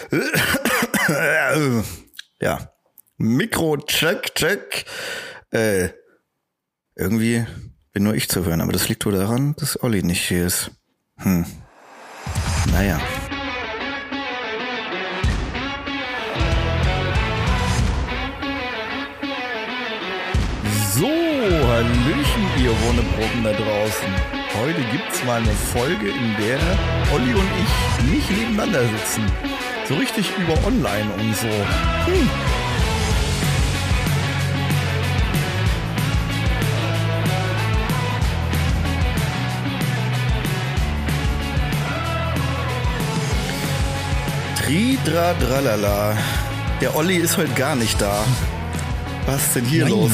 Ja. Mikro-Check. Irgendwie bin nur ich zu hören, aber das liegt wohl daran, dass Olli nicht hier ist. Naja. So, hallöchen, ihr Wonneproppen da draußen. Heute gibt's mal eine Folge, in der Olli und ich nicht nebeneinander sitzen. So richtig über online und so. Tri-dra-dralala. Der Olli ist heute gar nicht da. Was ist denn hier los?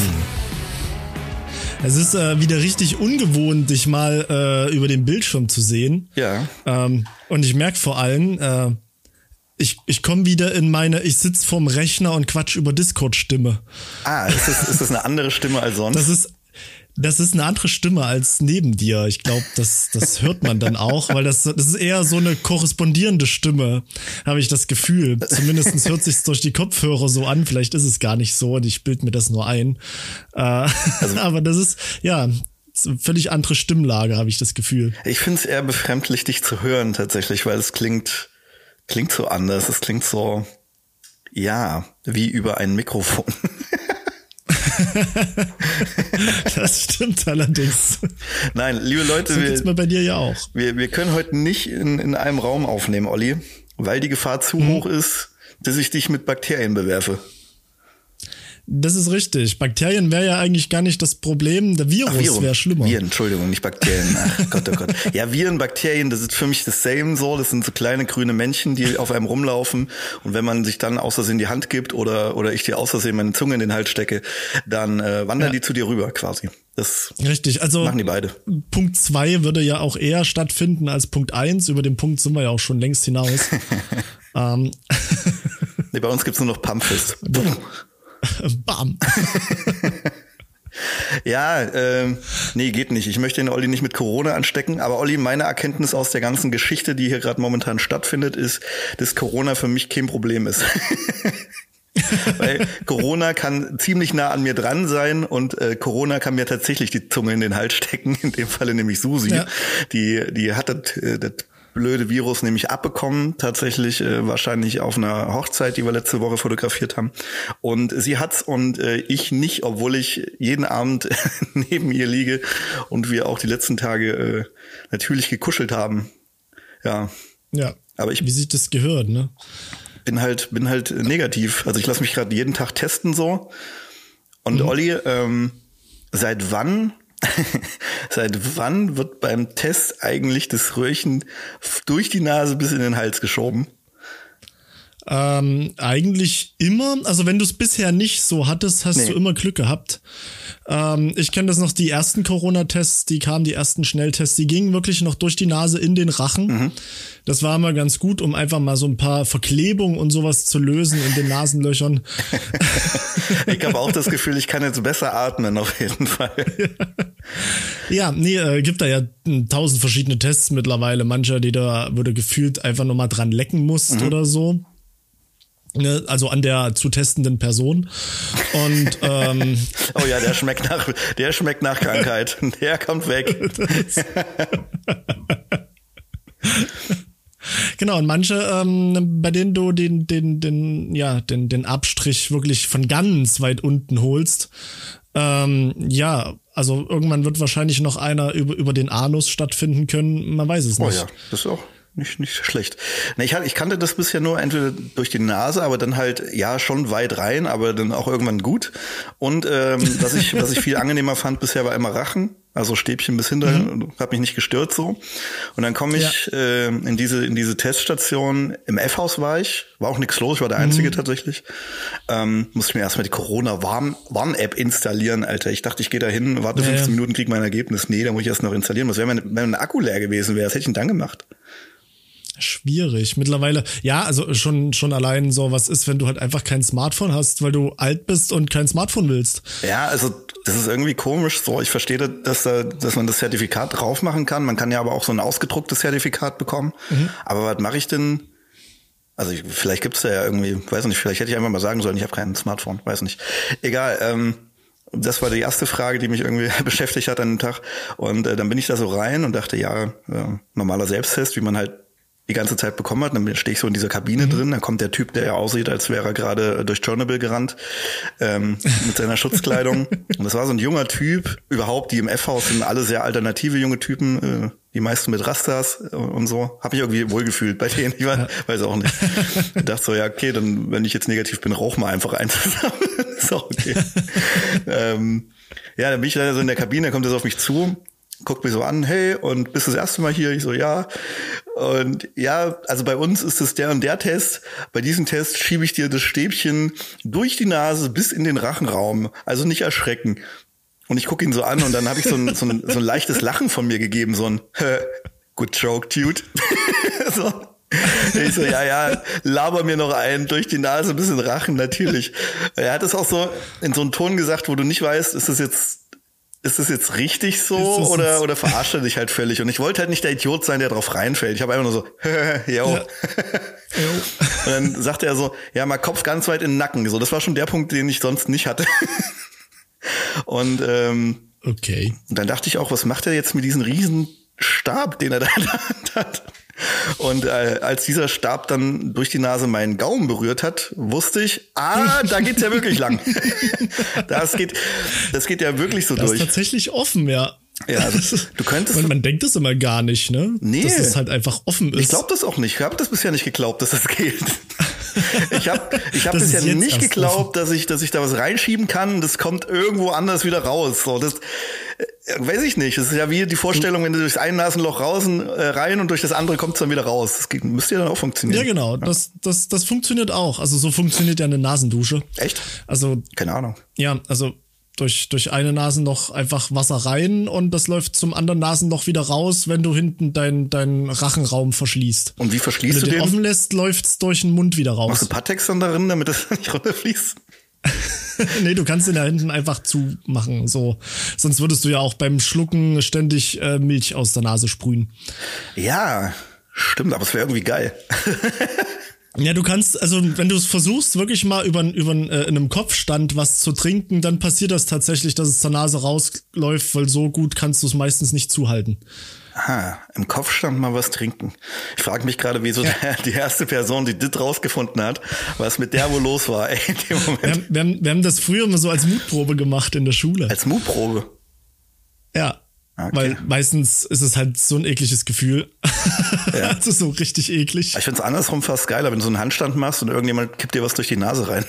Es ist wieder richtig ungewohnt, dich mal über den Bildschirm zu sehen. Ja. Und ich merke vor allem, ich komme wieder in meine, ich sitze vorm Rechner und quatsch über Discord-Stimme. Ist das eine andere Stimme als sonst? Das ist eine andere Stimme als neben dir. Ich glaube, das hört man dann auch, weil das ist eher so eine korrespondierende Stimme, habe ich das Gefühl. Zumindest hört sich's durch die Kopfhörer so an. Vielleicht ist es gar nicht so und ich bilde mir das nur ein. Aber das ist, ja, völlig andere Stimmlage, habe ich das Gefühl. Ich finde es eher befremdlich, dich zu hören tatsächlich, weil es klingt so anders. Es klingt so, ja, wie über ein Mikrofon. Das stimmt allerdings. Nein, liebe Leute, so geht's mir bei dir ja auch. Wir können heute nicht in einem Raum aufnehmen, Olli, weil die Gefahr zu hoch ist, dass ich dich mit Bakterien bewerfe. Das ist richtig. Bakterien wäre ja eigentlich gar nicht das Problem. Der Virus wäre schlimmer. Viren, Entschuldigung, nicht Bakterien. Ach Gott, oh Gott. Ja, Viren, Bakterien, das ist für mich das same so. Das sind so kleine grüne Männchen, die auf einem rumlaufen. Und wenn man sich dann aus Versehen die Hand gibt oder ich dir aus Versehen meine Zunge in den Hals stecke, dann wandern die zu dir rüber quasi. Das richtig, also machen die beide. Punkt 2 würde ja auch eher stattfinden als Punkt 1. Über den Punkt sind wir ja auch schon längst hinaus. Nee, bei uns gibt's nur noch Pumpfist. Bam. Ja, nee, geht nicht. Ich möchte den Olli nicht mit Corona anstecken, aber Olli, meine Erkenntnis aus der ganzen Geschichte, die hier gerade momentan stattfindet, ist, dass Corona für mich kein Problem ist. Weil Corona kann ziemlich nah an mir dran sein und Corona kann mir tatsächlich die Zunge in den Hals stecken, in dem Falle nämlich Susi. Ja. Die hat das blöde Virus nämlich abbekommen, tatsächlich wahrscheinlich auf einer Hochzeit, die wir letzte Woche fotografiert haben. Und sie hat's und ich nicht, obwohl ich jeden Abend neben ihr liege und wir auch die letzten Tage natürlich gekuschelt haben. Ja. Ja. Aber wie sich das gehört, ne? Bin halt negativ. Also ich lasse mich gerade jeden Tag testen so. Und Olli, seit wann wird beim Test eigentlich das Röhrchen durch die Nase bis in den Hals geschoben? Eigentlich immer. Also wenn du es bisher nicht so hattest, hast du immer Glück gehabt. Ich kenne das noch, die ersten Corona-Tests, die kamen, die ersten Schnelltests, die gingen wirklich noch durch die Nase in den Rachen. Das war immer ganz gut, um einfach mal so ein paar Verklebungen und sowas zu lösen in den Nasenlöchern. Ich habe auch das Gefühl, ich kann jetzt besser atmen auf jeden Fall. Ja, nee, gibt da ja 1000 verschiedene Tests mittlerweile. Mancher, die da würde gefühlt einfach nur mal dran lecken musst oder so. Also an der zu testenden Person. Und oh ja, der schmeckt nach Krankheit. Der kommt weg. Genau, und manche, bei denen du den Abstrich wirklich von ganz weit unten holst, ja, also irgendwann wird wahrscheinlich noch einer über den Anus stattfinden können, man weiß es nicht. Oh ja, das ist auch nicht schlecht. Ich kannte das bisher nur entweder durch die Nase, aber dann halt, ja, schon weit rein, aber dann auch irgendwann gut. Und was ich viel angenehmer fand bisher, war immer Rachen. Also Stäbchen bis hinter, hat mich nicht gestört so. Und dann komme ich in diese Teststation. Im F-Haus war auch nichts los, ich war der Einzige tatsächlich. Musste ich mir erstmal die Corona-Warn-App installieren, Alter. Ich dachte, ich gehe da hin, warte 15 Minuten, krieg mein Ergebnis. Nee, da muss ich erst noch installieren. Was wäre, wenn mein Akku leer gewesen wäre? Was hätte ich denn dann gemacht? Schwierig. Mittlerweile, ja, also schon allein so, was ist, wenn du halt einfach kein Smartphone hast, weil du alt bist und kein Smartphone willst. Ja, also das ist irgendwie komisch so. Ich verstehe, dass man das Zertifikat drauf machen kann. Man kann ja aber auch so ein ausgedrucktes Zertifikat bekommen. Aber was mache ich denn, Also vielleicht gibt's da ja irgendwie, weiß nicht, vielleicht hätte ich einfach mal sagen sollen, ich habe kein Smartphone, weiß nicht. Egal, das war die erste Frage, die mich irgendwie beschäftigt hat an dem Tag. Und dann bin ich da so rein und dachte, normaler Selbsttest, wie man halt die ganze Zeit bekommen hat. Dann stehe ich so in dieser Kabine drin, dann kommt der Typ, der ja aussieht, als wäre er gerade durch Tschernobyl gerannt, mit seiner Schutzkleidung. Und das war so ein junger Typ. Überhaupt, die im F-Haus sind alle sehr alternative junge Typen, die meisten mit Rastas und so. Habe ich irgendwie wohlgefühlt bei denen. Ich weiß auch nicht. Ich dachte so, ja, okay, dann, wenn ich jetzt negativ bin, rauch mal einfach eins zusammen. Ist auch okay. Dann bin ich leider so in der Kabine, dann kommt er so auf mich zu, guckt mich so an, hey, und bist du das erste Mal hier? Ich so, ja. Und ja, also bei uns ist es der und der Test. Bei diesem Test schiebe ich dir das Stäbchen durch die Nase bis in den Rachenraum. Also nicht erschrecken. Und ich gucke ihn so an und dann habe ich so ein leichtes Lachen von mir gegeben, so ein good joke, dude. So. Ich so, ja, laber mir noch ein, durch die Nase bis in den Rachen, natürlich. Er hat es auch so in so einem Ton gesagt, wo du nicht weißt, ist das jetzt richtig so oder verarscht er dich halt völlig? Und ich wollte halt nicht der Idiot sein, der drauf reinfällt. Ich habe einfach nur so, yo. Und dann sagte er so, ja, mal Kopf ganz weit in den Nacken. So, das war schon der Punkt, den ich sonst nicht hatte. Und okay. Und dann dachte ich auch, was macht er jetzt mit diesem riesen Stab, den er da in der Hand hat? Und als dieser Stab dann durch die Nase meinen Gaumen berührt hat, wusste ich, da geht's ja wirklich lang. Das geht ja wirklich so das durch. Das ist tatsächlich offen, ja. Ja, also, du könntest. Man denkt das immer gar nicht, ne? Nee. Dass das halt einfach offen ist. Ich glaube das auch nicht. Ich habe das bisher nicht geglaubt, dass das geht. Ich hab bisher nicht geglaubt, dass ich da was reinschieben kann. Das kommt irgendwo anders wieder raus. So, das weiß ich nicht. Das ist ja wie die Vorstellung, wenn du durchs eine Nasenloch rein und durch das andere kommt es dann wieder raus. Das müsste ja dann auch funktionieren. Ja, genau. Ja. Das funktioniert auch. Also so funktioniert ja eine Nasendusche. Echt? Also keine Ahnung. Ja, also durch eine Nasenloch einfach Wasser rein und das läuft zum anderen Nasenloch wieder raus, wenn du hinten deinen Rachenraum verschließt. Und wie verschließt du den? Wenn du den offen lässt, läuft's durch den Mund wieder raus. Machst du Pattex dann darin, damit das nicht runterfließt? Nee, du kannst den da hinten einfach zumachen, so. Sonst würdest du ja auch beim Schlucken ständig Milch aus der Nase sprühen. Ja, stimmt, aber es wäre irgendwie geil. Ja, du kannst, also wenn du es versuchst, wirklich mal über in einem Kopfstand was zu trinken, dann passiert das tatsächlich, dass es zur Nase rausläuft, weil so gut kannst du es meistens nicht zuhalten. Aha, im Kopfstand mal was trinken. Ich frage mich gerade, wieso die erste Person, die das rausgefunden hat, was mit der wohl los war, ey, in dem Moment. Wir haben das früher immer so als Mutprobe gemacht in der Schule. Als Mutprobe? Ja. Okay. Weil meistens ist es halt so ein ekliges Gefühl. Ja. Also so richtig eklig. Ich find's andersrum fast geiler, wenn du so einen Handstand machst und irgendjemand kippt dir was durch die Nase rein.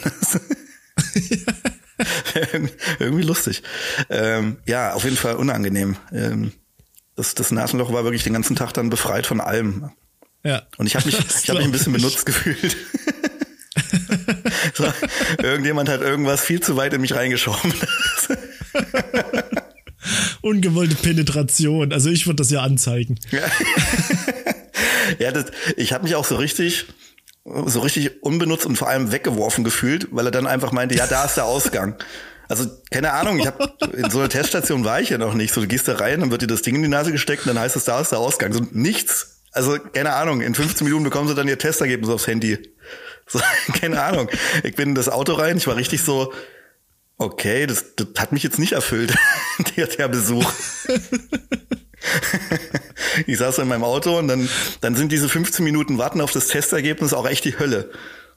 Irgendwie lustig. Ja, auf jeden Fall unangenehm. Das Nasenloch war wirklich den ganzen Tag dann befreit von allem. Ja. Und ich habe mich ein bisschen benutzt gefühlt. So, irgendjemand hat irgendwas viel zu weit in mich reingeschoben. Ungewollte Penetration. Also ich würde das ja anzeigen. Ja, ich habe mich auch so richtig unbenutzt und vor allem weggeworfen gefühlt, weil er dann einfach meinte, ja, da ist der Ausgang. Also keine Ahnung, in so einer Teststation war ich ja noch nicht. So, du gehst da rein, dann wird dir das Ding in die Nase gesteckt und dann heißt es, da ist der Ausgang. So nichts. Also keine Ahnung, in 15 Minuten bekommen sie dann ihr Testergebnis aufs Handy. So, keine Ahnung. Ich bin in das Auto rein, ich war richtig so, okay, das hat mich jetzt nicht erfüllt, der Besuch. Ich saß in meinem Auto und dann sind diese 15 Minuten Warten auf das Testergebnis auch echt die Hölle.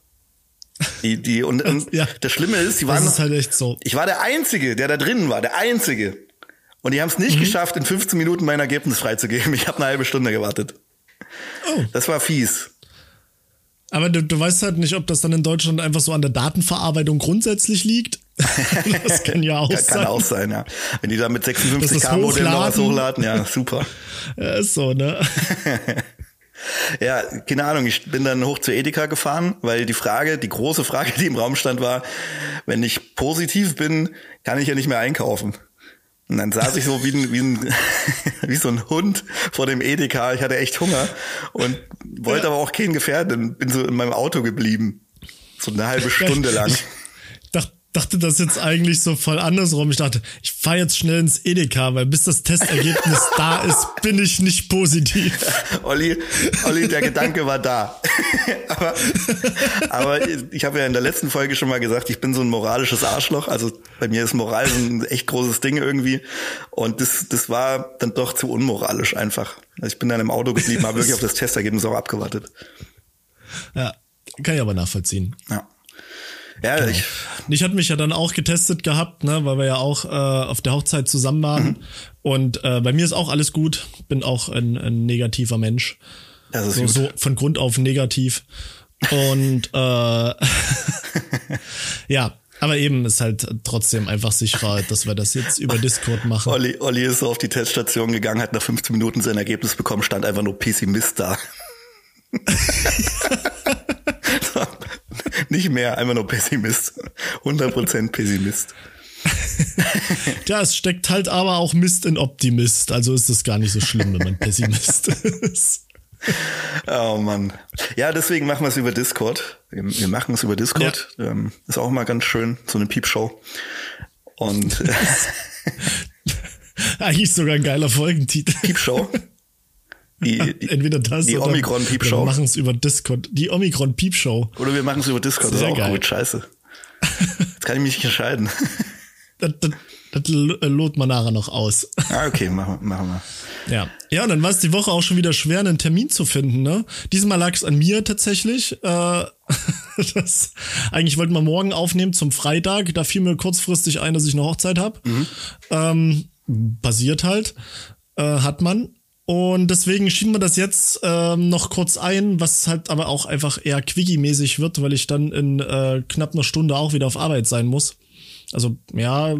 Und ja, das Schlimme ist, das ist halt echt so. Ich war der Einzige, der da drinnen war, der Einzige. Und die haben es nicht geschafft, in 15 Minuten mein Ergebnis freizugeben. Ich habe eine halbe Stunde gewartet. Oh. Das war fies. Aber du weißt halt nicht, ob das dann in Deutschland einfach so an der Datenverarbeitung grundsätzlich liegt. Das kann ja auch sein. Kann auch sein, ja. Wenn die da mit 56K-Modell noch was hochladen, ja, super. Ja, ist so, ne? Ja, keine Ahnung, ich bin dann hoch zur Edeka gefahren, weil die große Frage, die im Raum stand, war, wenn ich positiv bin, kann ich ja nicht mehr einkaufen. Und dann saß ich so wie so ein Hund vor dem Edeka. Ich hatte echt Hunger und wollte aber auch keinen gefährden. Bin so in meinem Auto geblieben. So eine halbe Stunde lang. Ich dachte das jetzt eigentlich so voll andersrum. Ich dachte, ich fahre jetzt schnell ins Edeka, weil bis das Testergebnis da ist, bin ich nicht positiv. Olli, der Gedanke war da. aber ich habe ja in der letzten Folge schon mal gesagt, ich bin so ein moralisches Arschloch. Also bei mir ist Moral so ein echt großes Ding irgendwie. Und das war dann doch zu unmoralisch einfach. Also ich bin dann im Auto geblieben, habe wirklich auf das Testergebnis auch abgewartet. Ja, kann ich aber nachvollziehen. Ja, genau. Ich hatte mich ja dann auch getestet gehabt, ne, weil wir ja auch auf der Hochzeit zusammen waren. Und bei mir ist auch alles gut. Bin auch ein negativer Mensch. Das ist so von Grund auf negativ. Und ja, aber eben ist halt trotzdem einfach sicherer, dass wir das jetzt über Discord machen. Olli ist so auf die Teststation gegangen, hat nach 15 Minuten sein Ergebnis bekommen, stand einfach nur Pessimist da. So, nicht mehr, einfach nur Pessimist. 100% Pessimist. Ja, es steckt halt aber auch Mist in Optimist. Also ist es gar nicht so schlimm, wenn man Pessimist ist. Oh Mann. Ja, deswegen machen wir es über Discord. Wir machen es über Discord. Ja. Ist auch mal ganz schön, so eine Piepshow. Und eigentlich sogar ein geiler Folgentitel. Piepshow. Entweder das die oder Omikron-Piepshow. Wir machen es über Discord. Die Omikron-Piepshow. Oder wir machen es über Discord. Das ist auch geil. Gut, scheiße. Jetzt kann ich mich nicht entscheiden. Das lotet man nachher noch aus. Okay, machen wir. Ja, und dann war es die Woche auch schon wieder schwer, einen Termin zu finden, ne? Diesmal lag es an mir tatsächlich. Eigentlich wollten wir morgen aufnehmen zum Freitag. Da fiel mir kurzfristig ein, dass ich eine Hochzeit habe. Passiert halt. Hat man. Und deswegen schieben wir das jetzt noch kurz ein, was halt aber auch einfach eher Quickie-mäßig wird, weil ich dann in knapp einer Stunde auch wieder auf Arbeit sein muss. Also ja,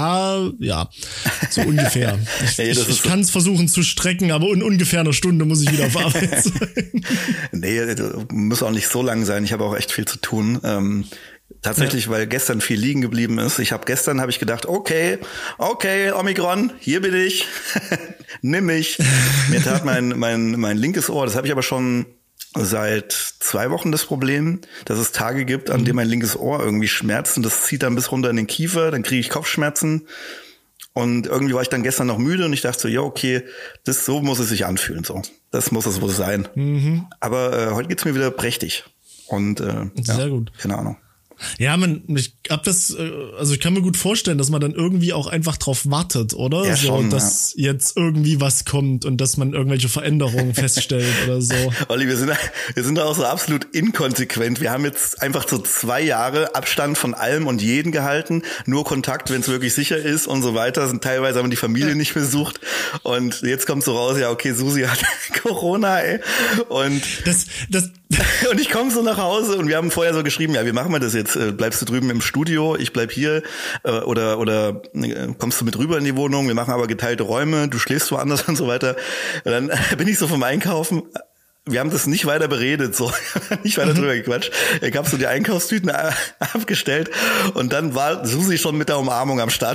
so ungefähr. Ich kann es versuchen zu strecken, aber in ungefähr einer Stunde muss ich wieder auf Arbeit sein. Nee, muss auch nicht so lang sein. Ich habe auch echt viel zu tun. Tatsächlich, weil gestern viel liegen geblieben ist. Gestern habe ich gedacht, okay, Omikron, hier bin ich, nimm mich. Mir tat mein linkes Ohr, das habe ich aber schon seit 2 Wochen das Problem, dass es Tage gibt, an denen mein linkes Ohr irgendwie schmerzt und das zieht dann bis runter in den Kiefer, dann kriege ich Kopfschmerzen und irgendwie war ich dann gestern noch müde und ich dachte so, ja okay, so muss es sich anfühlen, so. Das muss es wohl sein. Aber heute geht's mir wieder prächtig und sehr gut. Keine Ahnung. Ja, ich kann mir gut vorstellen, dass man dann irgendwie auch einfach drauf wartet, oder? Ja, schon, dass jetzt irgendwie was kommt und dass man irgendwelche Veränderungen feststellt oder so. Olli, wir sind da auch so absolut inkonsequent. Wir haben jetzt einfach so 2 Jahre Abstand von allem und jeden gehalten, nur Kontakt, wenn es wirklich sicher ist und so weiter. Teilweise haben wir die Familie nicht besucht und jetzt kommt so raus, ja okay, Susi hat Corona, ey. Und und ich komme so nach Hause und wir haben vorher so geschrieben, ja, wie machen wir das jetzt? Bleibst du drüben im Studio, ich bleib hier oder kommst du mit rüber in die Wohnung, wir machen aber geteilte Räume, du schläfst woanders und so weiter. Und dann bin ich so vom Einkaufen, wir haben das nicht weiter beredet, so nicht weiter drüber gequatscht. Ich habe so die Einkaufstüten abgestellt und dann war Susi schon mit der Umarmung am Start.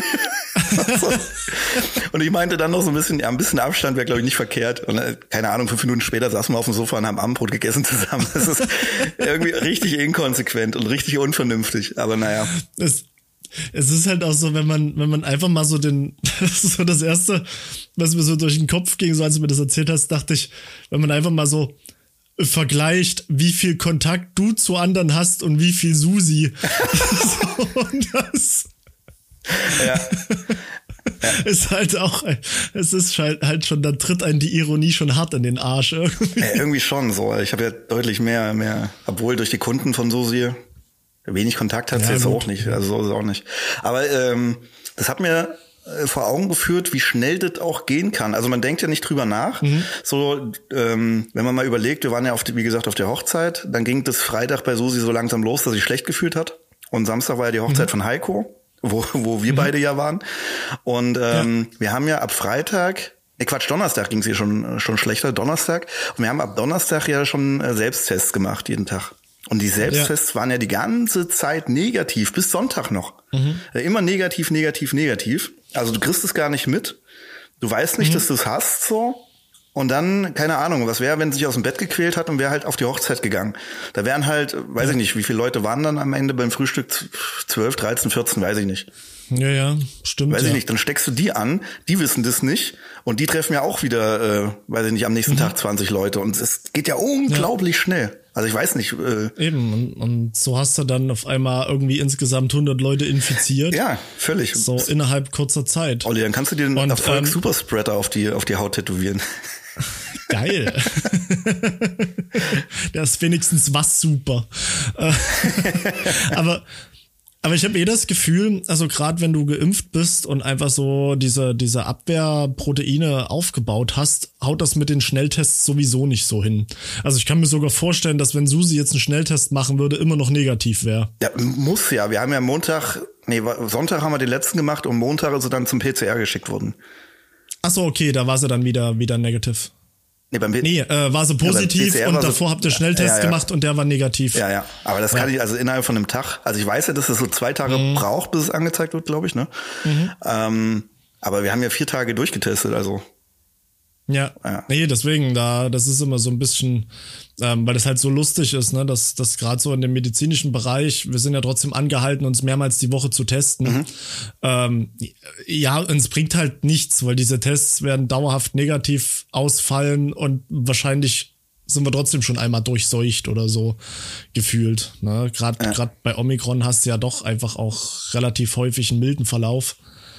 Und ich meinte dann noch so ein bisschen Abstand wäre, glaube ich, nicht verkehrt. Und keine Ahnung, 5 Minuten später saßen wir auf dem Sofa und haben Abendbrot gegessen zusammen. Das ist irgendwie richtig inkonsequent und richtig unvernünftig. Aber naja. Es ist halt auch so, wenn man einfach mal so so das Erste, was mir so durch den Kopf ging, so als du mir das erzählt hast, dachte ich, wenn man einfach mal so vergleicht, wie viel Kontakt du zu anderen hast und wie viel Susi. Und das ja. Ist halt auch, es ist halt schon, da tritt einen die Ironie schon hart in den Arsch irgendwie. Ja, irgendwie schon so. Ich habe ja deutlich mehr, obwohl durch die Kunden von Susi wenig Kontakt hat sie jetzt auch nicht. Also so ist es auch nicht. Aber das hat mir vor Augen geführt, wie schnell das auch gehen kann. Also man denkt ja nicht drüber nach. So, wenn man mal überlegt, wir waren ja wie gesagt auf der Hochzeit, dann ging das Freitag bei Susi so langsam los, dass sie schlecht gefühlt hat. Und Samstag war ja die Hochzeit von Heiko, wo wir beide ja waren. Und wir haben ja ab Freitag, Donnerstag ging es ihr schon schlechter, Donnerstag. Und wir haben ab Donnerstag ja schon Selbsttests gemacht, jeden Tag. Und die Selbsttests waren ja die ganze Zeit negativ, bis Sonntag noch. Immer negativ. Also du kriegst es gar nicht mit. Du weißt nicht, dass du es hast, so. Und dann, keine Ahnung, was wäre, wenn sie sich aus dem Bett gequält hat und wäre halt auf die Hochzeit gegangen. Da wären halt, weiß ich nicht, wie viele Leute waren dann am Ende beim Frühstück? 12, 13, 14, weiß ich nicht. Ja, stimmt. Weiß ich nicht, dann steckst du die an, die wissen das nicht und die treffen ja auch wieder, weiß ich nicht, am nächsten Tag 20 Leute und es geht ja unglaublich schnell. Also ich weiß nicht. Eben, und so hast du dann auf einmal irgendwie insgesamt 100 Leute infiziert. Ja, völlig. So innerhalb kurzer Zeit. Olli, dann kannst du dir den Erfolg-Superspreader auf die Haut tätowieren. Geil. Das ist wenigstens was super. Aber ich habe das Gefühl, also gerade wenn du geimpft bist und einfach so diese Abwehrproteine aufgebaut hast, haut das mit den Schnelltests sowieso nicht so hin. Also ich kann mir sogar vorstellen, dass wenn Susi jetzt einen Schnelltest machen würde, immer noch negativ wäre. Ja, muss ja. Wir haben ja Sonntag haben wir den letzten gemacht und Montag ist sie dann zum PCR geschickt worden. Ach so, okay, da war sie dann wieder negativ. War sie positiv und davor habt ihr Schnelltest gemacht und der war negativ. Ja. Aber das kann ich also innerhalb von einem Tag. Also ich weiß ja, dass es so 2 Tage braucht, bis es angezeigt wird, glaube ich, ne? Aber wir haben ja 4 Tage durchgetestet, also. Ja. Nee, deswegen, das ist immer so ein bisschen, weil das halt so lustig ist, ne, dass gerade so in dem medizinischen Bereich, wir sind ja trotzdem angehalten, uns mehrmals die Woche zu testen. Ja, und es bringt halt nichts, weil diese Tests werden dauerhaft negativ ausfallen und wahrscheinlich sind wir trotzdem schon einmal durchseucht oder so gefühlt. Ne? Gerade bei Omikron hast du ja doch einfach auch relativ häufig einen milden Verlauf.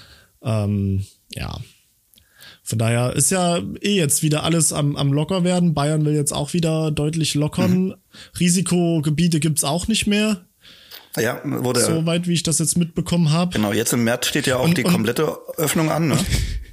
Ja. Von daher ist ja jetzt wieder alles am locker werden. Bayern will jetzt auch wieder deutlich lockern. Risikogebiete gibt's auch nicht mehr. Ja, soweit wie ich das jetzt mitbekommen habe. Genau, jetzt im März steht ja auch die komplette Öffnung an, ne?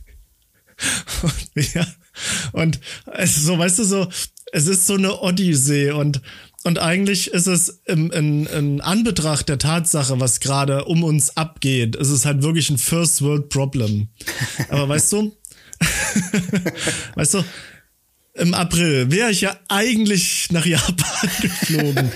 Ja. Und es ist so, weißt du, so, es ist so eine Odyssee und eigentlich ist es in Anbetracht der Tatsache, was gerade um uns abgeht, ist es halt wirklich ein First World Problem. Aber weißt du, im April wäre ich ja eigentlich nach Japan geflogen.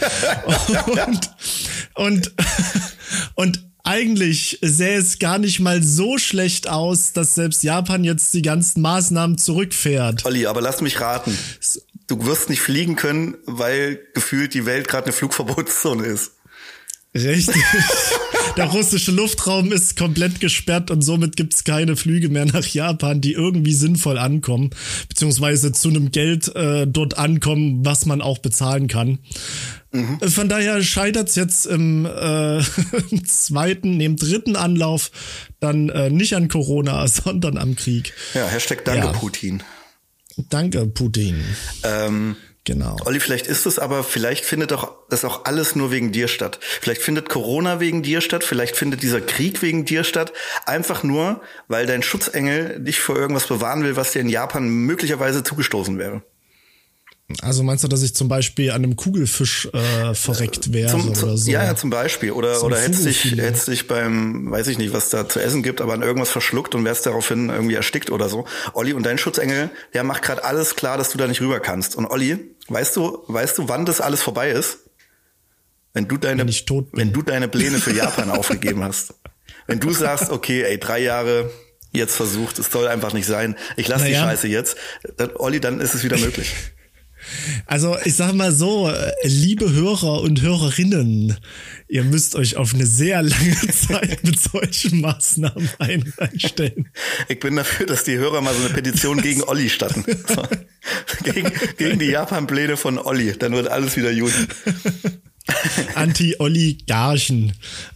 Und eigentlich sähe es gar nicht mal so schlecht aus, dass selbst Japan jetzt die ganzen Maßnahmen zurückfährt. Olli, aber lass mich raten. Du wirst nicht fliegen können, weil gefühlt die Welt gerade eine Flugverbotszone ist. Richtig. Der russische Luftraum ist komplett gesperrt und somit gibt's keine Flüge mehr nach Japan, die irgendwie sinnvoll ankommen, beziehungsweise zu einem Geld dort ankommen, was man auch bezahlen kann. Von daher scheitert's jetzt im dritten Anlauf dann nicht an Corona, sondern am Krieg. Ja, #Danke Putin. Danke Putin. Genau. Olli, vielleicht ist es aber, vielleicht findet doch das auch alles nur wegen dir statt. Vielleicht findet Corona wegen dir statt, vielleicht findet dieser Krieg wegen dir statt. Einfach nur, weil dein Schutzengel dich vor irgendwas bewahren will, was dir in Japan möglicherweise zugestoßen wäre. Also meinst du, dass ich zum Beispiel an einem Kugelfisch verreckt wäre oder so? Ja, zum Beispiel. Oder hättest dich beim, weiß ich nicht, was da zu essen gibt, aber an irgendwas verschluckt und wärst daraufhin irgendwie erstickt oder so. Olli, und dein Schutzengel, der macht gerade alles klar, dass du da nicht rüber kannst. Und Olli, weißt du, wann das alles vorbei ist? Wenn du deine Pläne für Japan aufgegeben hast. Wenn du sagst, okay, 3 Jahre jetzt versucht, es soll einfach nicht sein, ich lasse die Scheiße jetzt. Olli, dann ist es wieder möglich. Also ich sag mal so, liebe Hörer und Hörerinnen, ihr müsst euch auf eine sehr lange Zeit mit solchen Maßnahmen einstellen. Ich bin dafür, dass die Hörer mal so eine Petition gegen Olli starten. So. Gegen die Japan-Pläne von Olli, dann wird alles wieder gut. Anti-Oligarchen.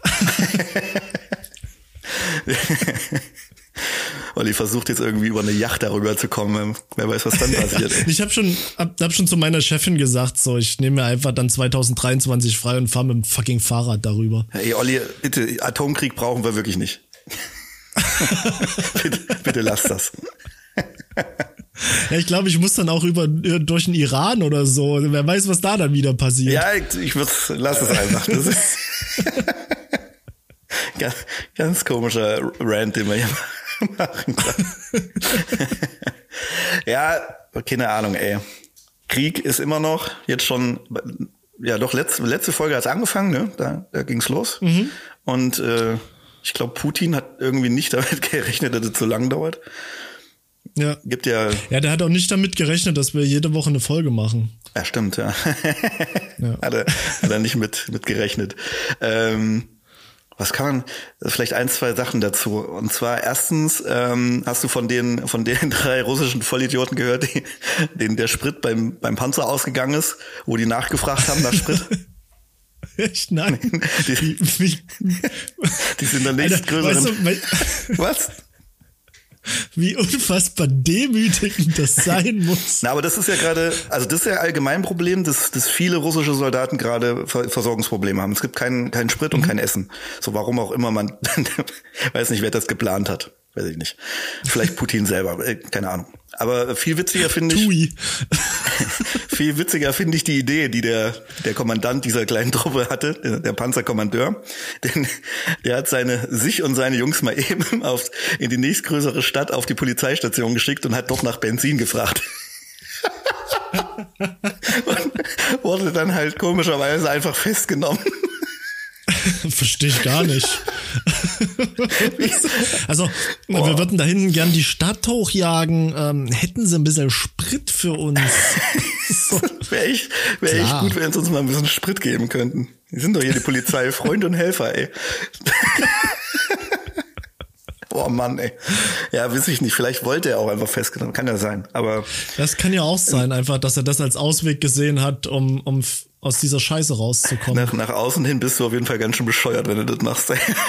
Olli versucht jetzt irgendwie über eine Yacht darüber zu kommen. Wer weiß, was dann passiert. Ich habe schon zu meiner Chefin gesagt, so, ich nehme mir einfach dann 2023 frei und fahre mit dem fucking Fahrrad darüber. Hey Olli, bitte, Atomkrieg brauchen wir wirklich nicht. bitte lass das. Ja, ich glaube, ich muss dann auch durch den Iran oder so. Wer weiß, was da dann wieder passiert. Ja, lass es einfach. Das ist ganz komischer Rant, den wir hier machen kann. Ja, keine Ahnung, ey. Krieg ist immer noch jetzt schon, ja doch, letzte Folge hat's angefangen, ne? Da ging's los. Und ich glaube, Putin hat irgendwie nicht damit gerechnet, dass es so lang dauert. Ja. Gibt ja. Ja, der hat auch nicht damit gerechnet, dass wir jede Woche eine Folge machen. Ja, stimmt, ja. Ja. Hat er nicht mit gerechnet. Was kann man, vielleicht 1, 2 Sachen dazu. Und zwar erstens, hast du von den 3 russischen Vollidioten gehört, denen der Sprit beim Panzer ausgegangen ist, wo die nachgefragt haben nach Sprit? Echt? Nein. Die sind der nächstgrößeren. Weißt du, Was? wie unfassbar demütigend das sein muss. Na, aber das ist ja gerade, also das ist ja allgemein ein Problem, dass viele russische Soldaten gerade Versorgungsprobleme haben. Es gibt keinen Sprit und kein Essen. So, warum auch immer man, weiß nicht, wer das geplant hat. Weiß ich nicht. Vielleicht Putin selber, keine Ahnung. Aber viel witziger finde ich, die Idee, die der Kommandant dieser kleinen Truppe hatte, der Panzerkommandeur. Denn der hat sich und seine Jungs mal eben in die nächstgrößere Stadt auf die Polizeistation geschickt und hat dort nach Benzin gefragt. Und wurde dann halt komischerweise einfach festgenommen. Verstehe ich gar nicht. Also, wir würden da hinten gern die Stadt hochjagen. Hätten sie ein bisschen Sprit für uns? So. Wäre echt gut, wenn sie uns mal ein bisschen Sprit geben könnten. Die sind doch hier die Polizei, Freunde und Helfer, ey. Boah, Mann, ey. Ja, weiß ich nicht. Vielleicht wollte er auch einfach festgenommen. Kann ja sein. Aber das kann ja auch sein, einfach, dass er das als Ausweg gesehen hat, um aus dieser Scheiße rauszukommen. Nach außen hin bist du auf jeden Fall ganz schön bescheuert, wenn du das machst.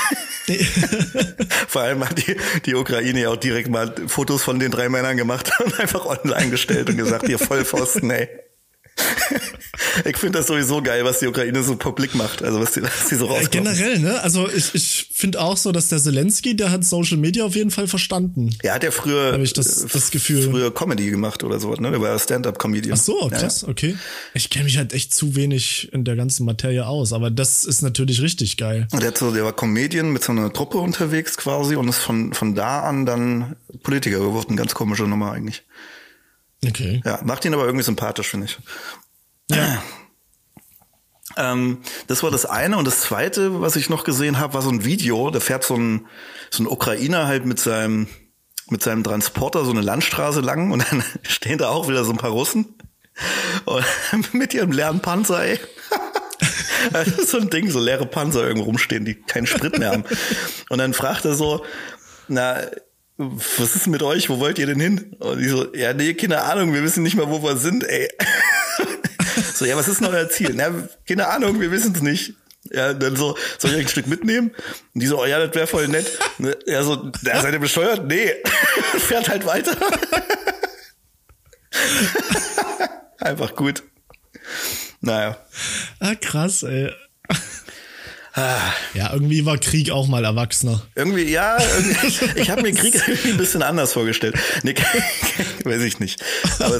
Vor allem hat die Ukraine ja auch direkt mal Fotos von den 3 Männern gemacht und einfach online gestellt und gesagt, ihr Vollpfosten, ey. Ich finde das sowieso geil, was die Ukraine so publik macht, also was die so rauskommen. Generell, ne? Also ich finde auch so, dass der Zelensky, der hat Social Media auf jeden Fall verstanden. Er hat ja früher, habe ich das Gefühl, früher Comedy gemacht oder so, ne? Der war ja Stand-up-Comedian. Ach so, krass, ja. Okay. Ich kenne mich halt echt zu wenig in der ganzen Materie aus, aber das ist natürlich richtig geil. Der war Comedian mit so einer Truppe unterwegs quasi und ist von da an dann Politiker geworden. Ganz komische Nummer eigentlich. Okay. Ja, macht ihn aber irgendwie sympathisch, finde ich. Ja. Das war das eine. Und das zweite, was ich noch gesehen habe, war so ein Video. Da fährt so ein Ukrainer halt mit seinem Transporter so eine Landstraße lang und dann stehen da auch wieder so ein paar Russen und mit ihrem leeren Panzer, ey. Das ist so ein Ding, so leere Panzer irgendwo rumstehen, die keinen Sprit mehr haben. Und dann fragt er so, na, was ist mit euch? Wo wollt ihr denn hin? Und die so, ja, nee, keine Ahnung, wir wissen nicht mal, wo wir sind, ey. So, ja, was ist noch euer Ziel? Na, keine Ahnung, wir wissen es nicht. Ja, dann so, soll ich euch ein Stück mitnehmen? Und die so, oh ja, das wäre voll nett. Ja, so, ja, seid ihr bescheuert? Nee. Fährt halt weiter. Einfach gut. Naja. Ah, krass, ey. Ja, irgendwie war Krieg auch mal erwachsener. Irgendwie, ja, ich habe mir Krieg irgendwie ein bisschen anders vorgestellt. Nee, weiß ich nicht. Aber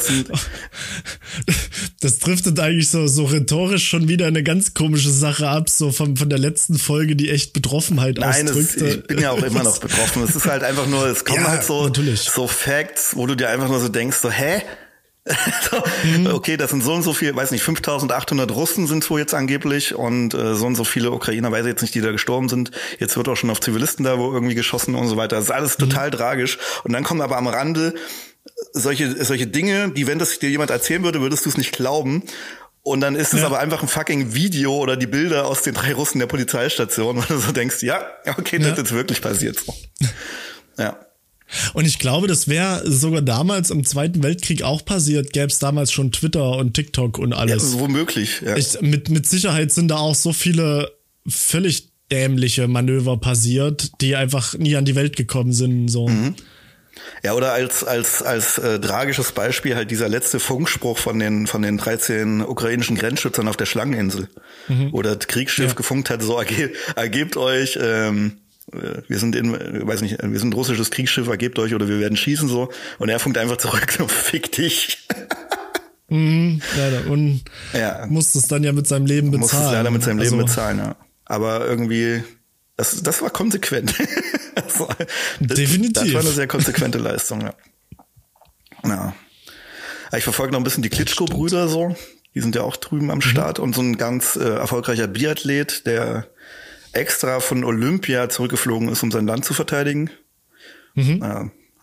das driftet eigentlich so rhetorisch schon wieder eine ganz komische Sache ab, so von der letzten Folge, die echt Betroffenheit ausdrückte. Nein, ich bin ja auch immer noch betroffen. Es ist halt einfach nur, es kommen halt so Facts, wo du dir einfach nur so denkst, so, hä? Okay, das sind so und so viel, weiß nicht, 5.800 Russen sind es wohl jetzt angeblich und so und so viele Ukrainer, weiß ich jetzt nicht, die da gestorben sind. Jetzt wird auch schon auf Zivilisten da wo irgendwie geschossen und so weiter. Das ist alles total tragisch. Und dann kommen aber am Rande solche Dinge, die, wenn das dir jemand erzählen würde, würdest du es nicht glauben. Und dann ist es aber einfach ein fucking Video oder die Bilder aus den 3 Russen der Polizeistation, wo du so denkst, ja, okay, das ist jetzt wirklich passiert so. Ja. Und ich glaube, das wäre sogar damals im Zweiten Weltkrieg auch passiert, gäbe es damals schon Twitter und TikTok und alles. Ja, womöglich, ja. Mit Sicherheit sind da auch so viele völlig dämliche Manöver passiert, die einfach nie an die Welt gekommen sind. So. Mhm. Ja, oder als tragisches Beispiel halt dieser letzte Funkspruch von den 13 ukrainischen Grenzschützern auf der Schlangeninsel, wo das Kriegsschiff gefunkt hat, so ergebt euch, wir sind ein russisches Kriegsschiff, ergebt euch oder wir werden schießen so. Und er funkt einfach zurück, so fick dich. Leider. Und muss es dann ja mit seinem Leben bezahlen. Muss es leider mit seinem Leben bezahlen, ja. Aber irgendwie, das war konsequent. Definitiv. Das war eine sehr konsequente Leistung, ja. Ja. Ich verfolge noch ein bisschen die Klitschko-Brüder so. Die sind ja auch drüben am Start. Und so ein ganz erfolgreicher Biathlet, der extra von Olympia zurückgeflogen ist, um sein Land zu verteidigen.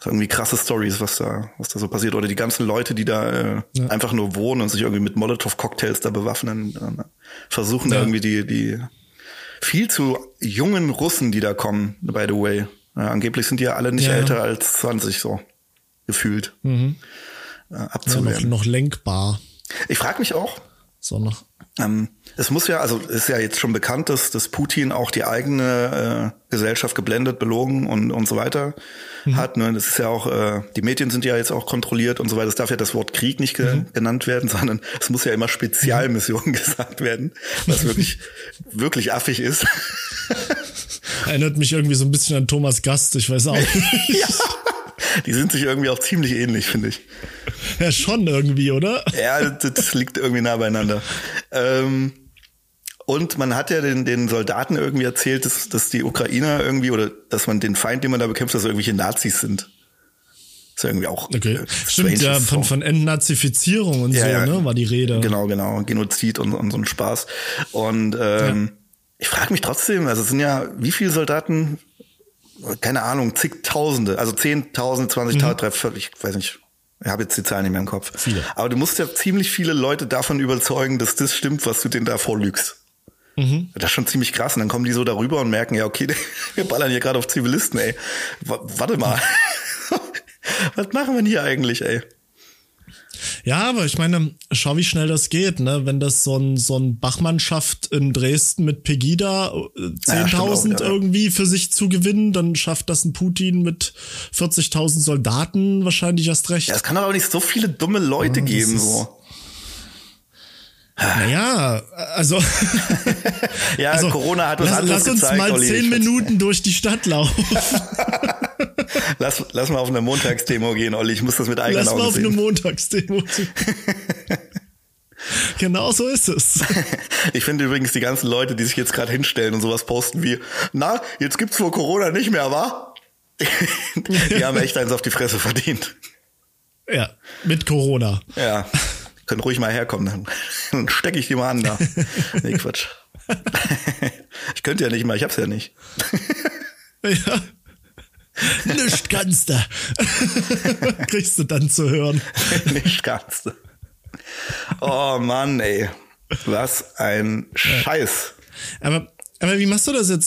irgendwie krasse Stories, was da so passiert. Oder die ganzen Leute, die da einfach nur wohnen und sich irgendwie mit Molotow-Cocktails da bewaffnen, versuchen da irgendwie die viel zu jungen Russen, die da kommen, by the way. Ja, angeblich sind die ja alle nicht älter als 20 so gefühlt. Abzuwehren. Ja, noch lenkbar. Ich frage mich auch, so noch. Es muss ja, also ist ja jetzt schon bekannt, dass Putin auch die eigene Gesellschaft geblendet, belogen und so weiter hat. Ne? Das ist ja auch, die Medien sind ja jetzt auch kontrolliert und so weiter. Es darf ja das Wort Krieg nicht genannt werden, sondern es muss ja immer Spezialmission gesagt werden, was wirklich, wirklich affig ist. Erinnert mich irgendwie so ein bisschen an Thomas Gast, ich weiß auch nicht. Ja. Die sind sich irgendwie auch ziemlich ähnlich, finde ich. Ja, schon irgendwie, oder? Ja, das liegt irgendwie nah beieinander. Und man hat ja den Soldaten irgendwie erzählt, dass die Ukrainer irgendwie, oder dass man den Feind, den man da bekämpft, dass irgendwelche Nazis sind. Ist ja irgendwie auch. Okay. Stimmt, ja, von Entnazifizierung und so, ne, war die Rede. Genau, Genozid und so ein Spaß. Und ich frage mich trotzdem, also es sind ja, wie viele Soldaten, keine Ahnung, zigtausende, also 10.000, 20.000, ich weiß nicht, ich habe jetzt die Zahlen nicht mehr im Kopf. Viele. Aber du musst ja ziemlich viele Leute davon überzeugen, dass das stimmt, was du denen da vorlügst. Das ist schon ziemlich krass. Und dann kommen die so darüber und merken, ja, okay, wir ballern hier gerade auf Zivilisten, ey. Warte mal. Was machen wir denn hier eigentlich, ey? Ja, aber ich meine, schau, wie schnell das geht, ne? Wenn das so ein Bachmannschaft in Dresden mit Pegida 10.000 irgendwie für sich zu gewinnen, dann schafft das ein Putin mit 40.000 Soldaten wahrscheinlich erst recht. Ja, es kann aber auch nicht so viele dumme Leute geben, so. Naja, also. Ja, also, Corona hat uns lass uns gezeigt, mal Olli, 10 Minuten durch die Stadt laufen. Lass mal auf eine Montagsdemo gehen, Olli. Ich muss das mit eigenen Augen sehen. Lass mal auf eine Montagsdemo. Genau so ist es. Ich finde übrigens die ganzen Leute, die sich jetzt gerade hinstellen und sowas posten wie, na, jetzt gibt's wohl Corona nicht mehr, wa? Die haben echt eins auf die Fresse verdient. Ja, mit Corona. Ja. Können ruhig mal herkommen, dann stecke ich die mal an da. Nee, Quatsch. Ich könnte ja nicht mal, ich hab's ja nicht. Ja. Nicht kannst du. Kriegst du dann zu hören. Nicht kannst du. Oh Mann, ey. Was ein Scheiß. Aber wie machst du das jetzt?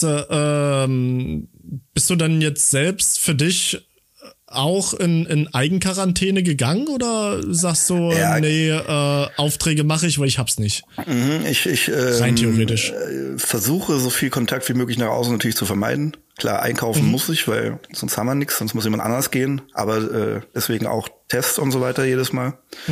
Bist du dann jetzt selbst für dich auch in Eigenquarantäne gegangen oder sagst du, nee, Aufträge mache ich, weil ich hab's nicht? Ich rein theoretisch. Versuche so viel Kontakt wie möglich nach außen natürlich zu vermeiden. Klar, einkaufen muss ich, weil sonst haben wir nichts, sonst muss jemand anders gehen. Aber deswegen auch Tests und so weiter jedes Mal.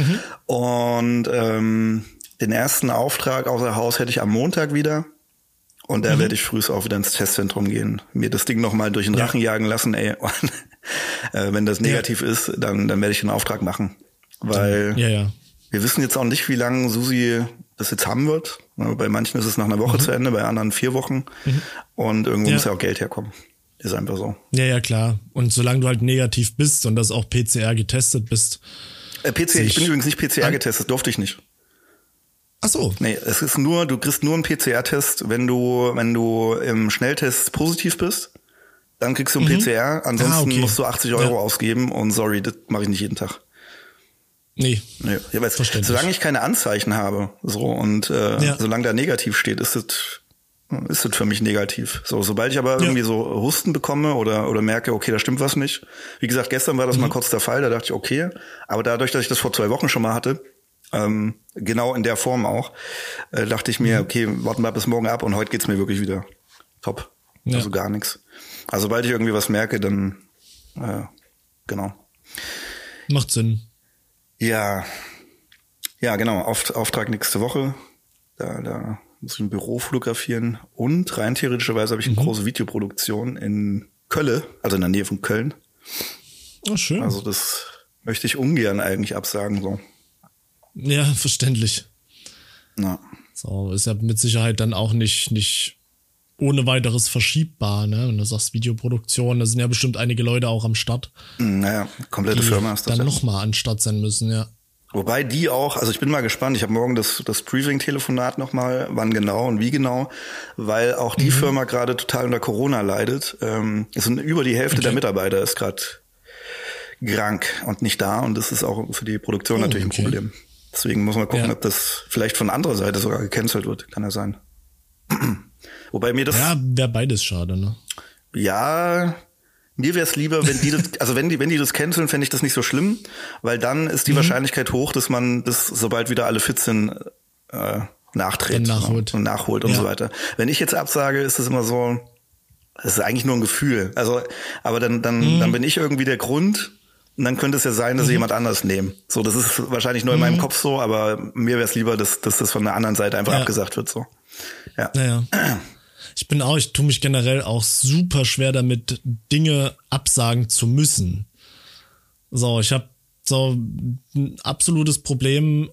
Und den ersten Auftrag außer Haus hätte ich am Montag wieder. Und da werde ich frühst auch wieder ins Testzentrum gehen, mir das Ding nochmal durch den Rachen jagen lassen, ey. Und, wenn das negativ ist, dann werde ich den Auftrag machen. Weil wir wissen jetzt auch nicht, wie lange Susi das jetzt haben wird. Bei manchen ist es nach einer Woche zu Ende, bei anderen 4 Wochen. Und irgendwo muss ja auch Geld herkommen. Ist einfach so. Ja, klar. Und solange du halt negativ bist und das auch PCR getestet bist. Ich bin übrigens nicht PCR getestet, durfte ich nicht. Ach so. Nee, es ist nur, du kriegst nur einen PCR-Test, wenn du im Schnelltest positiv bist, dann kriegst du einen PCR, ansonsten musst du 80 Euro ausgeben und sorry, das mache ich nicht jeden Tag. Nee. Ja, weil solange ich keine Anzeichen habe, so und solange da negativ steht, ist das für mich negativ. So, sobald ich aber irgendwie so Husten bekomme oder merke, okay, da stimmt was nicht. Wie gesagt, gestern war das mal kurz der Fall, da dachte ich, okay, aber dadurch, dass ich das vor 2 Wochen schon mal hatte, genau in der Form auch, dachte ich mir, okay, warten wir bis morgen ab und heute geht's mir wirklich wieder top. Ja. Also gar nichts. Also sobald ich irgendwie was merke, dann genau. Macht Sinn. Ja, genau. Auftrag nächste Woche. Da muss ich ein Büro fotografieren und rein theoretischerweise habe ich eine große Videoproduktion in Kölle, also in der Nähe von Köln. Oh, schön. Also das möchte ich ungern eigentlich absagen, so. Ja, verständlich. Ja. So, ist ja mit Sicherheit dann auch nicht ohne weiteres verschiebbar, ne? Wenn du sagst Videoproduktion, da sind ja bestimmt einige Leute auch am Start. Naja, komplette Firma ist das. Dann nochmal an Start sein müssen, ja. Wobei die auch, also ich bin mal gespannt, ich habe morgen das Briefing-Telefonat nochmal, wann genau und wie genau, weil auch die Firma gerade total unter Corona leidet. Es sind über die Hälfte der Mitarbeiter ist gerade krank und nicht da. Und das ist auch für die Produktion natürlich ein Problem. Deswegen muss man gucken, ob das vielleicht von anderer Seite sogar gecancelt wird. Kann ja sein. Wobei mir das... Ja, wäre beides schade, ne? Ja, mir wäre es lieber, wenn die das, also wenn die das canceln, fände ich das nicht so schlimm, weil dann ist die Wahrscheinlichkeit hoch, dass man das, sobald wieder alle fit sind, nachtritt und nachholt und so weiter. Wenn ich jetzt absage, ist es immer so, es ist eigentlich nur ein Gefühl. Also, aber dann bin ich irgendwie der Grund. Und dann könnte es ja sein, dass sie jemand anders nehmen. So, das ist wahrscheinlich nur in meinem Kopf so, aber mir wäre es lieber, dass das von der anderen Seite einfach abgesagt wird. So. Ja. Naja. Ich tue mich generell auch super schwer damit, Dinge absagen zu müssen. So, ich habe so ein absolutes Problem,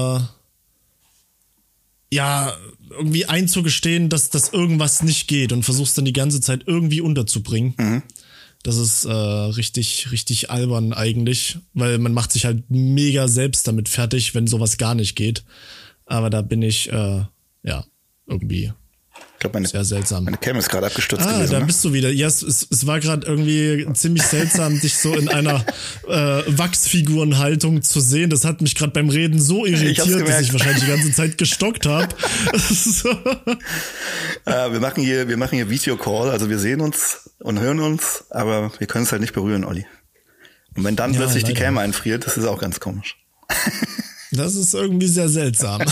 irgendwie einzugestehen, dass das irgendwas nicht geht und versuchst dann die ganze Zeit irgendwie unterzubringen. Mhm. Das ist richtig, richtig albern eigentlich, weil man macht sich halt mega selbst damit fertig, wenn sowas gar nicht geht. Aber da bin ich, irgendwie ich glaube, sehr seltsam. Meine Cam ist gerade abgestürzt gewesen. Da bist du wieder. Ja, es war gerade irgendwie ziemlich seltsam, dich so in einer Wachsfigurenhaltung zu sehen. Das hat mich gerade beim Reden so irritiert, dass ich wahrscheinlich die ganze Zeit gestockt habe. Wir machen hier Videocall, also wir sehen uns und hören uns, aber wir können es halt nicht berühren, Olli. Und wenn dann plötzlich die Cam einfriert, das ist auch ganz komisch. Das ist irgendwie sehr seltsam.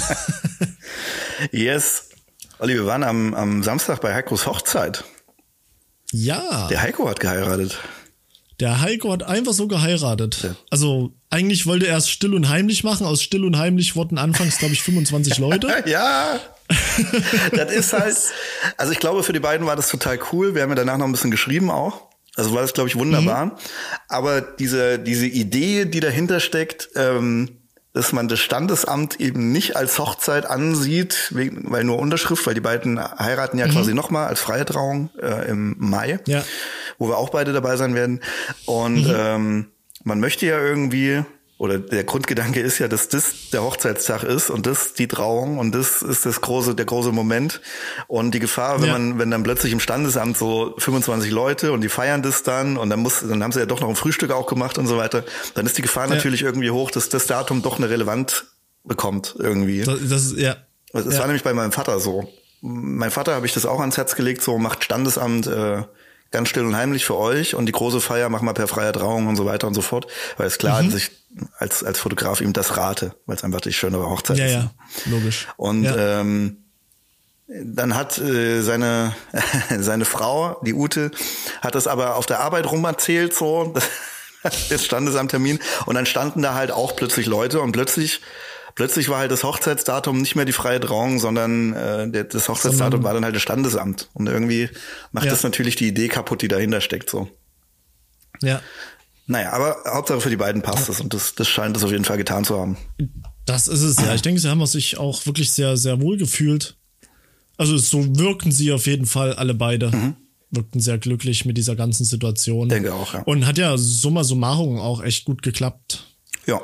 Yes. Olli, wir waren am Samstag bei Heikos Hochzeit. Ja. Der Heiko hat geheiratet. Der Heiko hat einfach so geheiratet. Ja. Also eigentlich wollte er es still und heimlich machen. Aus still und heimlich wurden anfangs, glaube ich, 25 Leute. Ja. Das ist halt, also ich glaube, für die beiden war das total cool. Wir haben ja danach noch ein bisschen geschrieben auch. Also war das, glaube ich, wunderbar. Mhm. Aber diese Idee, die dahinter steckt, dass man das Standesamt eben nicht als Hochzeit ansieht, weil nur Unterschrift, weil die beiden heiraten ja quasi nochmal als freie Trauung im Mai, wo wir auch beide dabei sein werden. Und man möchte ja irgendwie, oder der Grundgedanke ist ja, dass das der Hochzeitstag ist und das die Trauung und das ist der große Moment. Und die Gefahr, wenn dann plötzlich im Standesamt so 25 Leute und die feiern das dann und dann haben sie ja doch noch ein Frühstück auch gemacht und so weiter, dann ist die Gefahr natürlich irgendwie hoch, dass das Datum doch eine Relevanz bekommt irgendwie. Das war nämlich bei meinem Vater so. Mein Vater habe ich das auch ans Herz gelegt, so macht Standesamt ganz still und heimlich für euch und die große Feier machen wir per freier Trauung und so weiter und so fort. Weil es klar, dass ich als Fotograf ihm das rate, weil es einfach die schönere Hochzeit ist. Ja, logisch. Und dann hat seine Frau, die Ute, hat das aber auf der Arbeit rum erzählt, so, jetzt Standesamttermin. Und dann standen da halt auch plötzlich Leute und plötzlich war halt das Hochzeitsdatum nicht mehr die freie Trauung, sondern das Hochzeitsdatum war dann halt das Standesamt. Und irgendwie macht das natürlich die Idee kaputt, die dahinter steckt, so. Ja. Naja, aber Hauptsache für die beiden passt es und das scheint es auf jeden Fall getan zu haben. Das ist es, ja. Ich denke, sie haben sich auch wirklich sehr, sehr wohl gefühlt. Also so wirkten sie auf jeden Fall alle beide. Wirkten sehr glücklich mit dieser ganzen Situation. Denke auch, ja. Und hat ja summa summarum auch echt gut geklappt. Ja.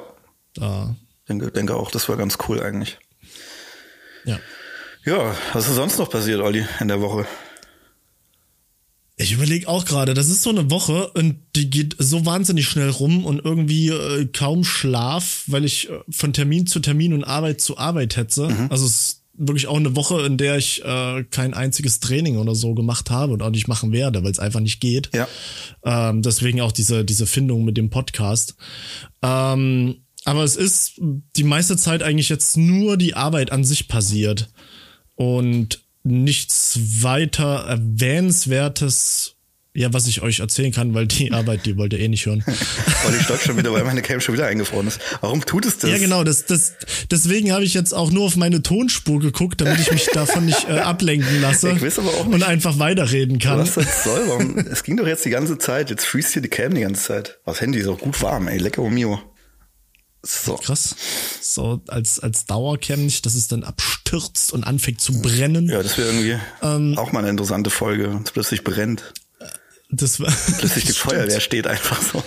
Denke auch, das war ganz cool eigentlich. Ja. Ja, was ist sonst noch passiert, Olli, in der Woche? Ich überlege auch gerade, das ist so eine Woche und die geht so wahnsinnig schnell rum und irgendwie kaum Schlaf, weil ich von Termin zu Termin und Arbeit zu Arbeit hetze. Also es ist wirklich auch eine Woche, in der ich kein einziges Training oder so gemacht habe und auch nicht machen werde, weil es einfach nicht geht. Ja. Deswegen auch diese Findung mit dem Podcast. Aber es ist die meiste Zeit eigentlich jetzt nur die Arbeit an sich passiert und nichts weiter Erwähnenswertes, was ich euch erzählen kann, weil die Arbeit, die wollt ihr eh nicht hören. Olli stockt schon wieder, weil meine Cam schon wieder eingefroren ist. Warum tut es das? Ja, genau, deswegen habe ich jetzt auch nur auf meine Tonspur geguckt, damit ich mich davon nicht ablenken lasse. Ich weiß aber auch nicht. Und einfach weiterreden kann. Was das soll? Warum? Es ging doch jetzt die ganze Zeit. Jetzt freest hier die Cam die ganze Zeit. Das Handy ist auch gut warm, ey. Lecker mio. So. Krass. So als Dauercam nicht, dass es dann abstürzt und anfängt zu brennen. Ja, das wäre irgendwie auch mal eine interessante Folge, wenn es plötzlich brennt. Plötzlich die Feuerwehr steht einfach so.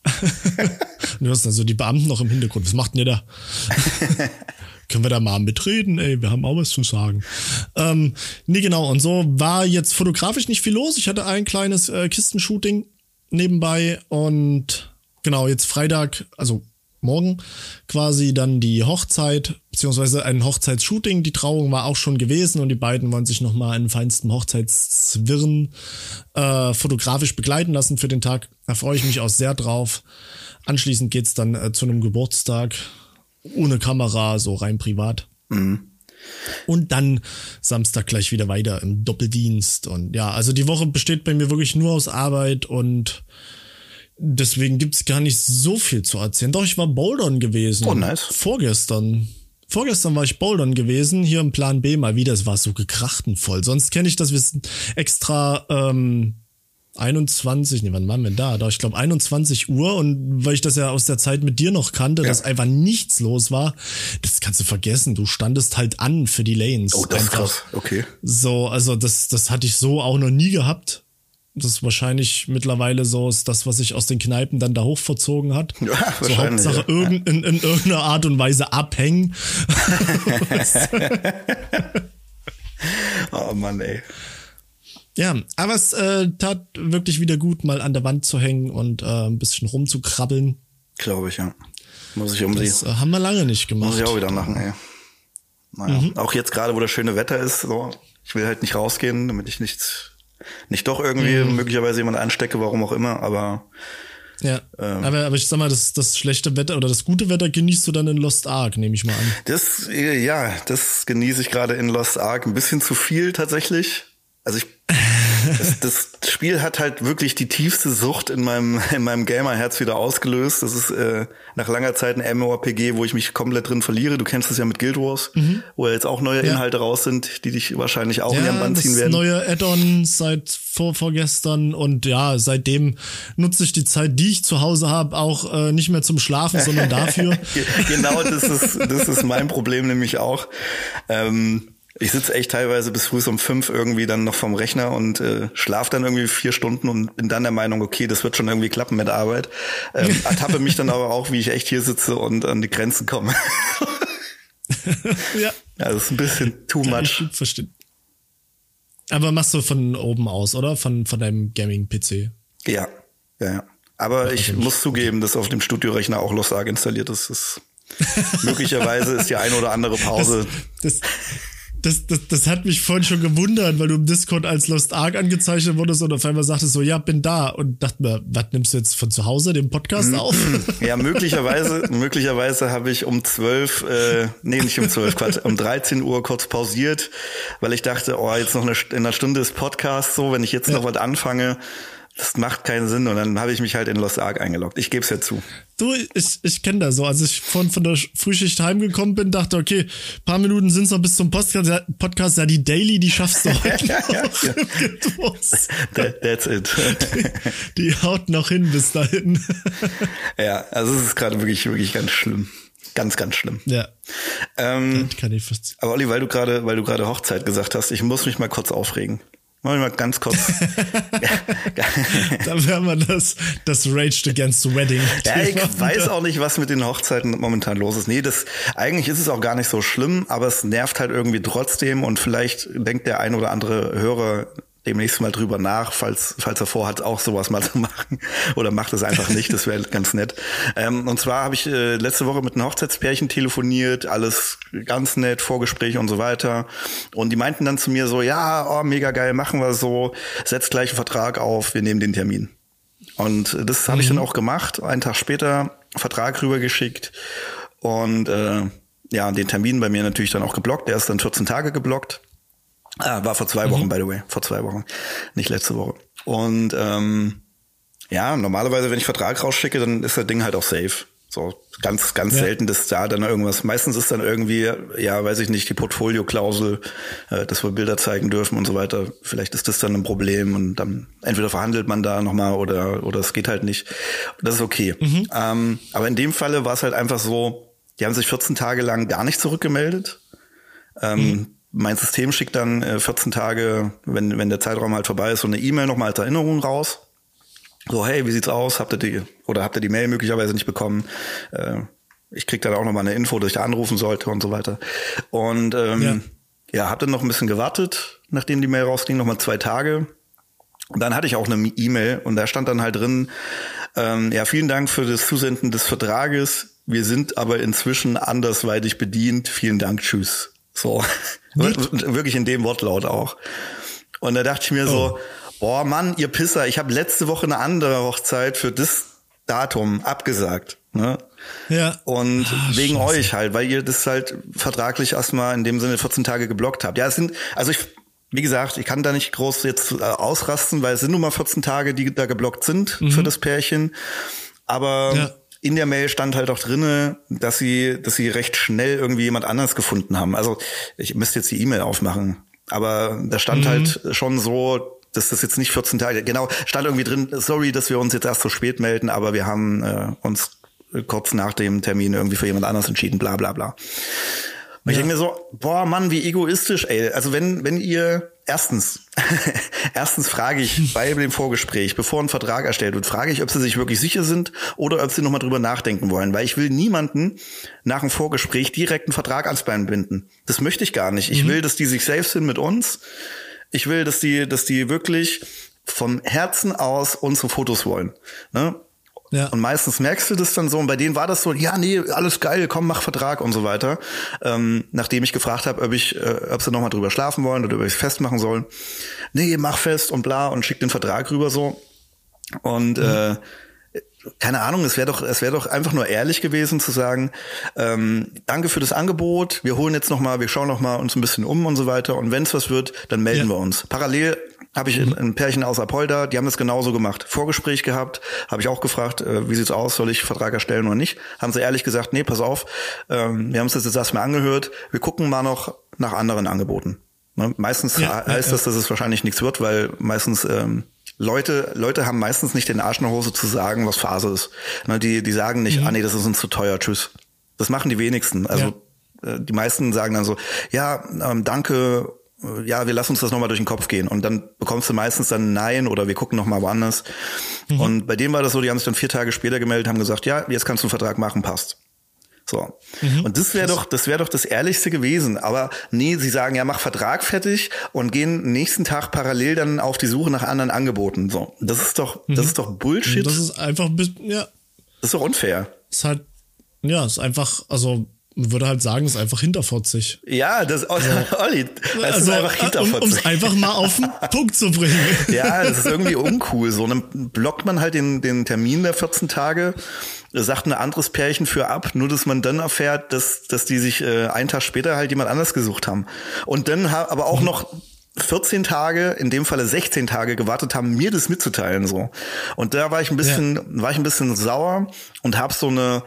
Du hast also die Beamten noch im Hintergrund. Was macht denn ihr da? Können wir da mal mitreden? Ey, wir haben auch was zu sagen. Nee, genau. Und so war jetzt fotografisch nicht viel los. Ich hatte ein kleines Kistenshooting nebenbei und genau, jetzt Freitag, also morgen quasi dann die Hochzeit, beziehungsweise ein Hochzeitsshooting. Die Trauung war auch schon gewesen und die beiden wollen sich nochmal in feinstem Hochzeitszwirren fotografisch begleiten lassen für den Tag. Da freue ich mich auch sehr drauf. Anschließend geht's dann zu einem Geburtstag ohne Kamera, so rein privat. Mhm. Und dann Samstag gleich wieder weiter im Doppeldienst. Und ja, also die Woche besteht bei mir wirklich nur aus Arbeit und deswegen gibt's gar nicht so viel zu erzählen. Doch, ich war bouldern gewesen. Oh, nice. Vorgestern war ich bouldern gewesen, hier im Plan B mal wieder. Es war so gekrachtenvoll. Sonst kenne ich das, wir sind extra 21, wann waren wir da? Ich glaube 21 Uhr und weil ich das ja aus der Zeit mit dir noch kannte, dass einfach nichts los war, das kannst du vergessen. Du standest halt an für die Lanes. Oh, das ist krass. Okay. So, also das hatte ich so auch noch nie gehabt. Das ist wahrscheinlich mittlerweile so ist das, was sich aus den Kneipen dann da hoch verzogen hat. Ja, so Hauptsache in irgendeiner Art und Weise abhängen. Oh Mann, ey. Ja, aber es tat wirklich wieder gut, mal an der Wand zu hängen und ein bisschen rumzukrabbeln. Glaube ich, ja. Muss ich Das haben wir lange nicht gemacht. Muss ich auch wieder machen, ey. Naja, auch jetzt gerade, wo das schöne Wetter ist, so, ich will halt nicht rausgehen, damit ich nicht doch irgendwie möglicherweise jemand anstecke, warum auch immer, aber ja, aber ich sag mal, das schlechte Wetter oder das gute Wetter genießt du dann in Lost Ark, nehme ich mal an. Das genieße ich gerade in Lost Ark ein bisschen zu viel tatsächlich. Also das Spiel hat halt wirklich die tiefste Sucht in meinem Gamer-Herz wieder ausgelöst. Das ist nach langer Zeit ein MMORPG, wo ich mich komplett drin verliere. Du kennst es ja mit Guild Wars, wo ja jetzt auch neue Inhalte raus sind, die dich wahrscheinlich auch in ihren Bann ziehen werden. Ja, das neue Add-on seit vorgestern und ja, seitdem nutze ich die Zeit, die ich zu Hause habe, auch nicht mehr zum Schlafen, sondern dafür. Genau, das ist mein Problem nämlich auch. Ich sitze echt teilweise bis früh um 5 irgendwie dann noch vorm Rechner und schlafe dann irgendwie 4 Stunden und bin dann der Meinung, okay, das wird schon irgendwie klappen mit Arbeit. Ertappe mich dann aber auch, wie ich echt hier sitze und an die Grenzen komme. Ja. Das ist ein bisschen too much. Ich verstehe. Aber machst du von oben aus, oder? Von deinem Gaming-PC? Ja. Aber ich muss zugeben, dass auf dem Studiorechner auch Lost Ark installiert ist. Möglicherweise ist die eine oder andere Pause. Das hat mich vorhin schon gewundert, weil du im Discord als Lost Ark angezeichnet wurdest und auf einmal sagtest so, ja, bin da und dachte mir, was nimmst du jetzt von zu Hause den Podcast auf? Ja, möglicherweise habe ich um 12, nicht um 12, Quatsch, um 13 Uhr kurz pausiert, weil ich dachte, jetzt noch in einer Stunde ist Podcast so, wenn ich jetzt noch was anfange, das macht keinen Sinn und dann habe ich mich halt in Lost Ark eingeloggt. Ich gebe es ja zu. Du, ich kenne das so. Als ich von der Frühschicht heimgekommen bin, dachte, okay, paar Minuten sind's noch bis zum Podcast. Ja, die Daily, die schaffst du heute noch. That's it. Die haut noch hin bis dahin. Ja, also es ist gerade wirklich, wirklich ganz schlimm. Ganz, ganz schlimm. Ja. Kann ich verstehen. Aber Olli, weil du gerade Hochzeit gesagt hast, ich muss mich mal kurz aufregen. Mach ich mal ganz kurz. Da wäre mal das Raged Against the Wedding. Ja, ich weiß auch nicht, was mit den Hochzeiten momentan los ist. Nee, eigentlich ist es auch gar nicht so schlimm, aber es nervt halt irgendwie trotzdem und vielleicht denkt der ein oder andere Hörer demnächst mal drüber nach, falls er vorhat, auch sowas mal zu machen. Oder macht es einfach nicht, das wäre ganz nett. Und zwar habe ich letzte Woche mit einem Hochzeitspärchen telefoniert, alles ganz nett, Vorgespräch und so weiter. Und die meinten dann zu mir so, ja, mega geil, machen wir so, setzt gleich einen Vertrag auf, wir nehmen den Termin. Und das habe ich dann auch gemacht, einen Tag später Vertrag rübergeschickt und den Termin bei mir natürlich dann auch geblockt, der ist dann 14 Tage geblockt. War vor 2 Wochen, by the way. Vor 2 Wochen. Nicht letzte Woche. Und normalerweise, wenn ich Vertrag rausschicke, dann ist das Ding halt auch safe. So ganz selten, dass da dann irgendwas. Meistens ist dann irgendwie, weiß ich nicht, die Portfolio-Klausel, dass wir Bilder zeigen dürfen und so weiter. Vielleicht ist das dann ein Problem und dann entweder verhandelt man da nochmal oder es geht halt nicht. Das ist okay. Aber in dem Falle war es halt einfach so, die haben sich 14 Tage lang gar nicht zurückgemeldet. Mein System schickt dann 14 Tage, wenn der Zeitraum halt vorbei ist, so eine E-Mail nochmal als Erinnerung raus. So, hey, wie sieht's aus? Habt ihr die Mail möglicherweise nicht bekommen? Ich krieg dann auch nochmal eine Info, dass ich da anrufen sollte und so weiter. Und hab dann noch ein bisschen gewartet, nachdem die Mail rausging, nochmal 2 Tage. Und dann hatte ich auch eine E-Mail und da stand dann halt drin, ja, vielen Dank für das Zusenden des Vertrages. Wir sind aber inzwischen andersweitig bedient. Vielen Dank, tschüss. So, wirklich in dem Wortlaut auch. Und da dachte ich mir so, boah Mann, ihr Pisser, ich habe letzte Woche eine andere Hochzeit für das Datum abgesagt. Ne? Ja. Und wegen Scheiße. euch halt, weil ihr das halt vertraglich erstmal in dem Sinne 14 Tage geblockt habt. Ja, wie gesagt, ich kann da nicht groß jetzt ausrasten, weil es sind nun mal 14 Tage, die da geblockt sind für das Pärchen. Aber in der Mail stand halt auch drinne, dass sie recht schnell irgendwie jemand anders gefunden haben. Also ich müsste jetzt die E-Mail aufmachen. Aber da stand halt schon so, dass das jetzt nicht 14 Tage, genau, stand irgendwie drin, sorry, dass wir uns jetzt erst so spät melden, aber wir haben uns kurz nach dem Termin irgendwie für jemand anders entschieden, bla bla bla. Und ich denke mir so, boah Mann, wie egoistisch, ey. Also wenn ihr, erstens frage ich bei dem Vorgespräch, bevor ein Vertrag erstellt wird, frage ich, ob sie sich wirklich sicher sind oder ob sie nochmal drüber nachdenken wollen. Weil ich will niemanden nach dem Vorgespräch direkt einen Vertrag ans Bein binden. Das möchte ich gar nicht. Ich will, dass die sich safe sind mit uns. Ich will, dass die wirklich vom Herzen aus unsere Fotos wollen. Ne? Ja. Und meistens merkst du das dann so, und bei denen war das so, ja, nee, alles geil, komm, mach Vertrag und so weiter. Nachdem ich gefragt habe, ob sie nochmal drüber schlafen wollen oder ob ich es festmachen sollen. Nee, mach fest und bla und schick den Vertrag rüber so. Und keine Ahnung, es wäre doch einfach nur ehrlich gewesen zu sagen, danke für das Angebot, wir schauen noch mal uns ein bisschen um und so weiter. Und wenn es was wird, dann melden wir uns. Parallel habe ich ein Pärchen aus Apolda, die haben das genauso gemacht. Vorgespräch gehabt, habe ich auch gefragt, wie sieht's aus, soll ich Vertrag erstellen oder nicht? Haben sie ehrlich gesagt, nee, pass auf, wir haben uns das jetzt erstmal angehört, wir gucken mal noch nach anderen Angeboten. Ne? Meistens heißt das, dass es wahrscheinlich nichts wird, weil meistens Leute haben meistens nicht den Arsch in der Hose zu sagen, was Phase ist. Ne? Die sagen nicht, nee, das ist uns zu teuer, tschüss. Das machen die wenigsten. Also die meisten sagen dann so, ja, danke, ja, wir lassen uns das nochmal durch den Kopf gehen. Und dann bekommst du meistens dann Nein oder wir gucken nochmal woanders. Und bei dem war das so, die haben sich dann 4 Tage später gemeldet, haben gesagt, ja, jetzt kannst du einen Vertrag machen, passt. So. Und das wäre doch das Ehrlichste gewesen. Aber nee, sie sagen, ja, mach Vertrag fertig und gehen nächsten Tag parallel dann auf die Suche nach anderen Angeboten. So. Das ist doch Bullshit. Das ist einfach, ja. Das ist doch unfair. Ist halt, ja, ist einfach, also, man würde halt sagen, ist einfach hinterfotzig. Ja, Olli, das ist einfach hinterfotzig. Um es einfach mal auf den Punkt zu bringen. Ja, das ist irgendwie uncool. So, dann blockt man halt den Termin der 14 Tage, sagt ein anderes Pärchen für ab, nur dass man dann erfährt, dass die sich einen Tag später halt jemand anders gesucht haben. Und dann aber auch noch 14 Tage, in dem Falle 16 Tage gewartet haben, mir das mitzuteilen, so. Und da war ich ein bisschen sauer und hab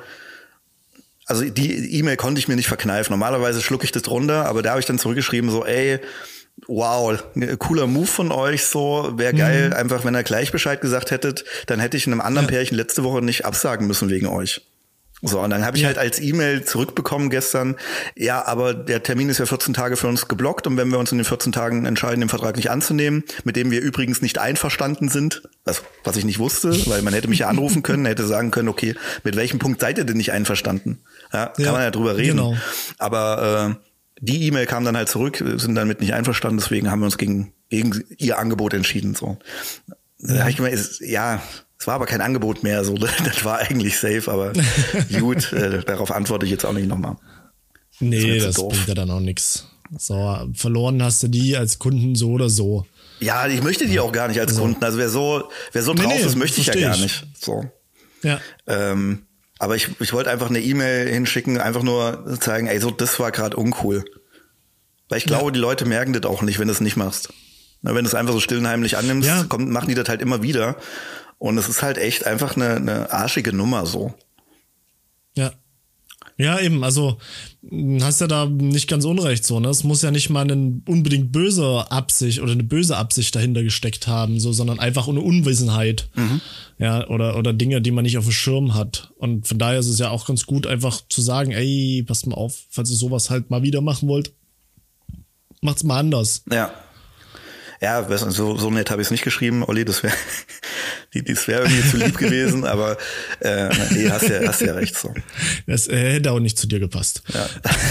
also die E-Mail konnte ich mir nicht verkneifen. Normalerweise schlucke ich das runter, aber da habe ich dann zurückgeschrieben so, ey, wow, cooler Move von euch, so, wäre geil, einfach wenn ihr gleich Bescheid gesagt hättet, dann hätte ich einem anderen Pärchen letzte Woche nicht absagen müssen wegen euch. So, und dann habe ich halt als E-Mail zurückbekommen gestern, ja, aber der Termin ist ja 14 Tage für uns geblockt und wenn wir uns in den 14 Tagen entscheiden, den Vertrag nicht anzunehmen, mit dem wir übrigens nicht einverstanden sind, was ich nicht wusste, weil man hätte mich ja anrufen können, hätte sagen können, okay, mit welchem Punkt seid ihr denn nicht einverstanden? Ja, kann man ja drüber reden. Genau. Aber die E-Mail kam dann halt zurück, sind damit nicht einverstanden, deswegen haben wir uns gegen ihr Angebot entschieden. So. Da habe ich gemeint, es war aber kein Angebot mehr, so, das war eigentlich safe, aber gut, darauf antworte ich jetzt auch nicht nochmal. Nee, das bringt ja dann auch nichts. So, verloren hast du die als Kunden so oder so. Ja, ich möchte die auch gar nicht als Kunden. Also wer so drauf ist, möchte ich ja gar nicht. So. Ja. Aber ich wollte einfach eine E-Mail hinschicken, einfach nur zeigen, ey, so, das war gerade uncool. Weil ich glaube, die Leute merken das auch nicht, wenn du es nicht machst. Na, wenn du es einfach so still und heimlich annimmst, machen die das halt immer wieder. Und es ist halt echt einfach eine arschige Nummer so. Ja. Ja, eben, also hast ja da nicht ganz unrecht so, ne? Es muss ja nicht mal eine unbedingt böse Absicht oder eine böse Absicht dahinter gesteckt haben, so, sondern einfach eine Unwissenheit. Ja, oder Dinge, die man nicht auf dem Schirm hat. Und von daher ist es ja auch ganz gut, einfach zu sagen, ey, passt mal auf, falls ihr sowas halt mal wieder machen wollt, macht's mal anders. Ja. Ja, so nett habe ich es nicht geschrieben, Olli, das wäre irgendwie zu lieb gewesen, aber nee, hast ja recht so. Das hätte auch nicht zu dir gepasst. Ja.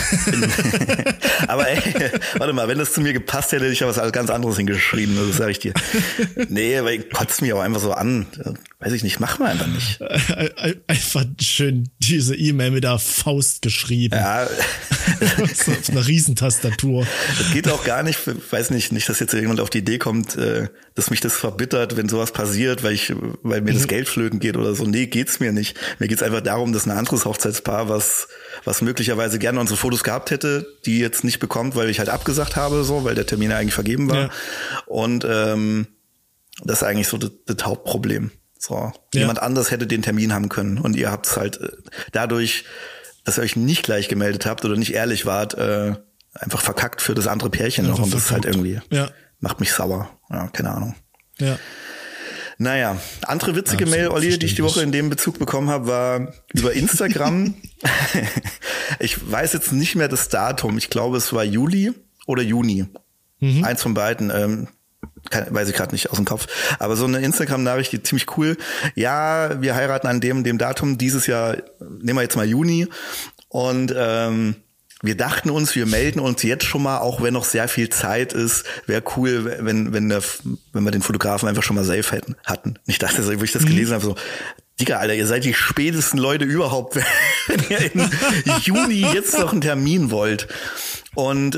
Aber ey, warte mal, wenn das zu mir gepasst hätte, hätte ich ja was ganz anderes hingeschrieben, das sage ich dir. Nee, aber ich kotze mich auch einfach so an. Weiß ich nicht, machen wir einfach nicht. Einfach schön diese E-Mail mit der Faust geschrieben. Ja. So auf einer Riesentastatur. Das geht auch gar nicht, weiß nicht, dass jetzt jemand auf die Idee kommt, dass mich das verbittert, wenn sowas passiert, weil mir das Geld flöten geht oder so. Nee, geht's mir nicht. Mir geht's einfach darum, dass ein anderes Hochzeitspaar, was möglicherweise gerne unsere Fotos gehabt hätte, die jetzt nicht bekommt, weil ich halt abgesagt habe, so, weil der Termin ja eigentlich vergeben war. Ja. Und das ist eigentlich so das Hauptproblem. So, jemand anders hätte den Termin haben können und ihr habt es halt dadurch, dass ihr euch nicht gleich gemeldet habt oder nicht ehrlich wart, einfach verkackt für das andere Pärchen noch und das ist halt irgendwie, macht mich sauer. Ja, keine Ahnung. Ja. Naja, andere witzige Mail, Olli, die ich die Woche in dem Bezug bekommen habe, war über Instagram. Ich weiß jetzt nicht mehr das Datum. Ich glaube, es war Juli oder Juni. Eins von beiden. Weiß ich gerade nicht aus dem Kopf. Aber so eine Instagram-Nachricht, die ziemlich cool. Ja, wir heiraten an dem Datum dieses Jahr, nehmen wir jetzt mal Juni. Und wir dachten uns, wir melden uns jetzt schon mal, auch wenn noch sehr viel Zeit ist. Wäre cool, wenn wir den Fotografen einfach schon mal safe hatten. Ich dachte, wo ich das gelesen habe, so, Digga, Alter, ihr seid die spätesten Leute überhaupt, wenn ihr im Juni jetzt noch einen Termin wollt. Und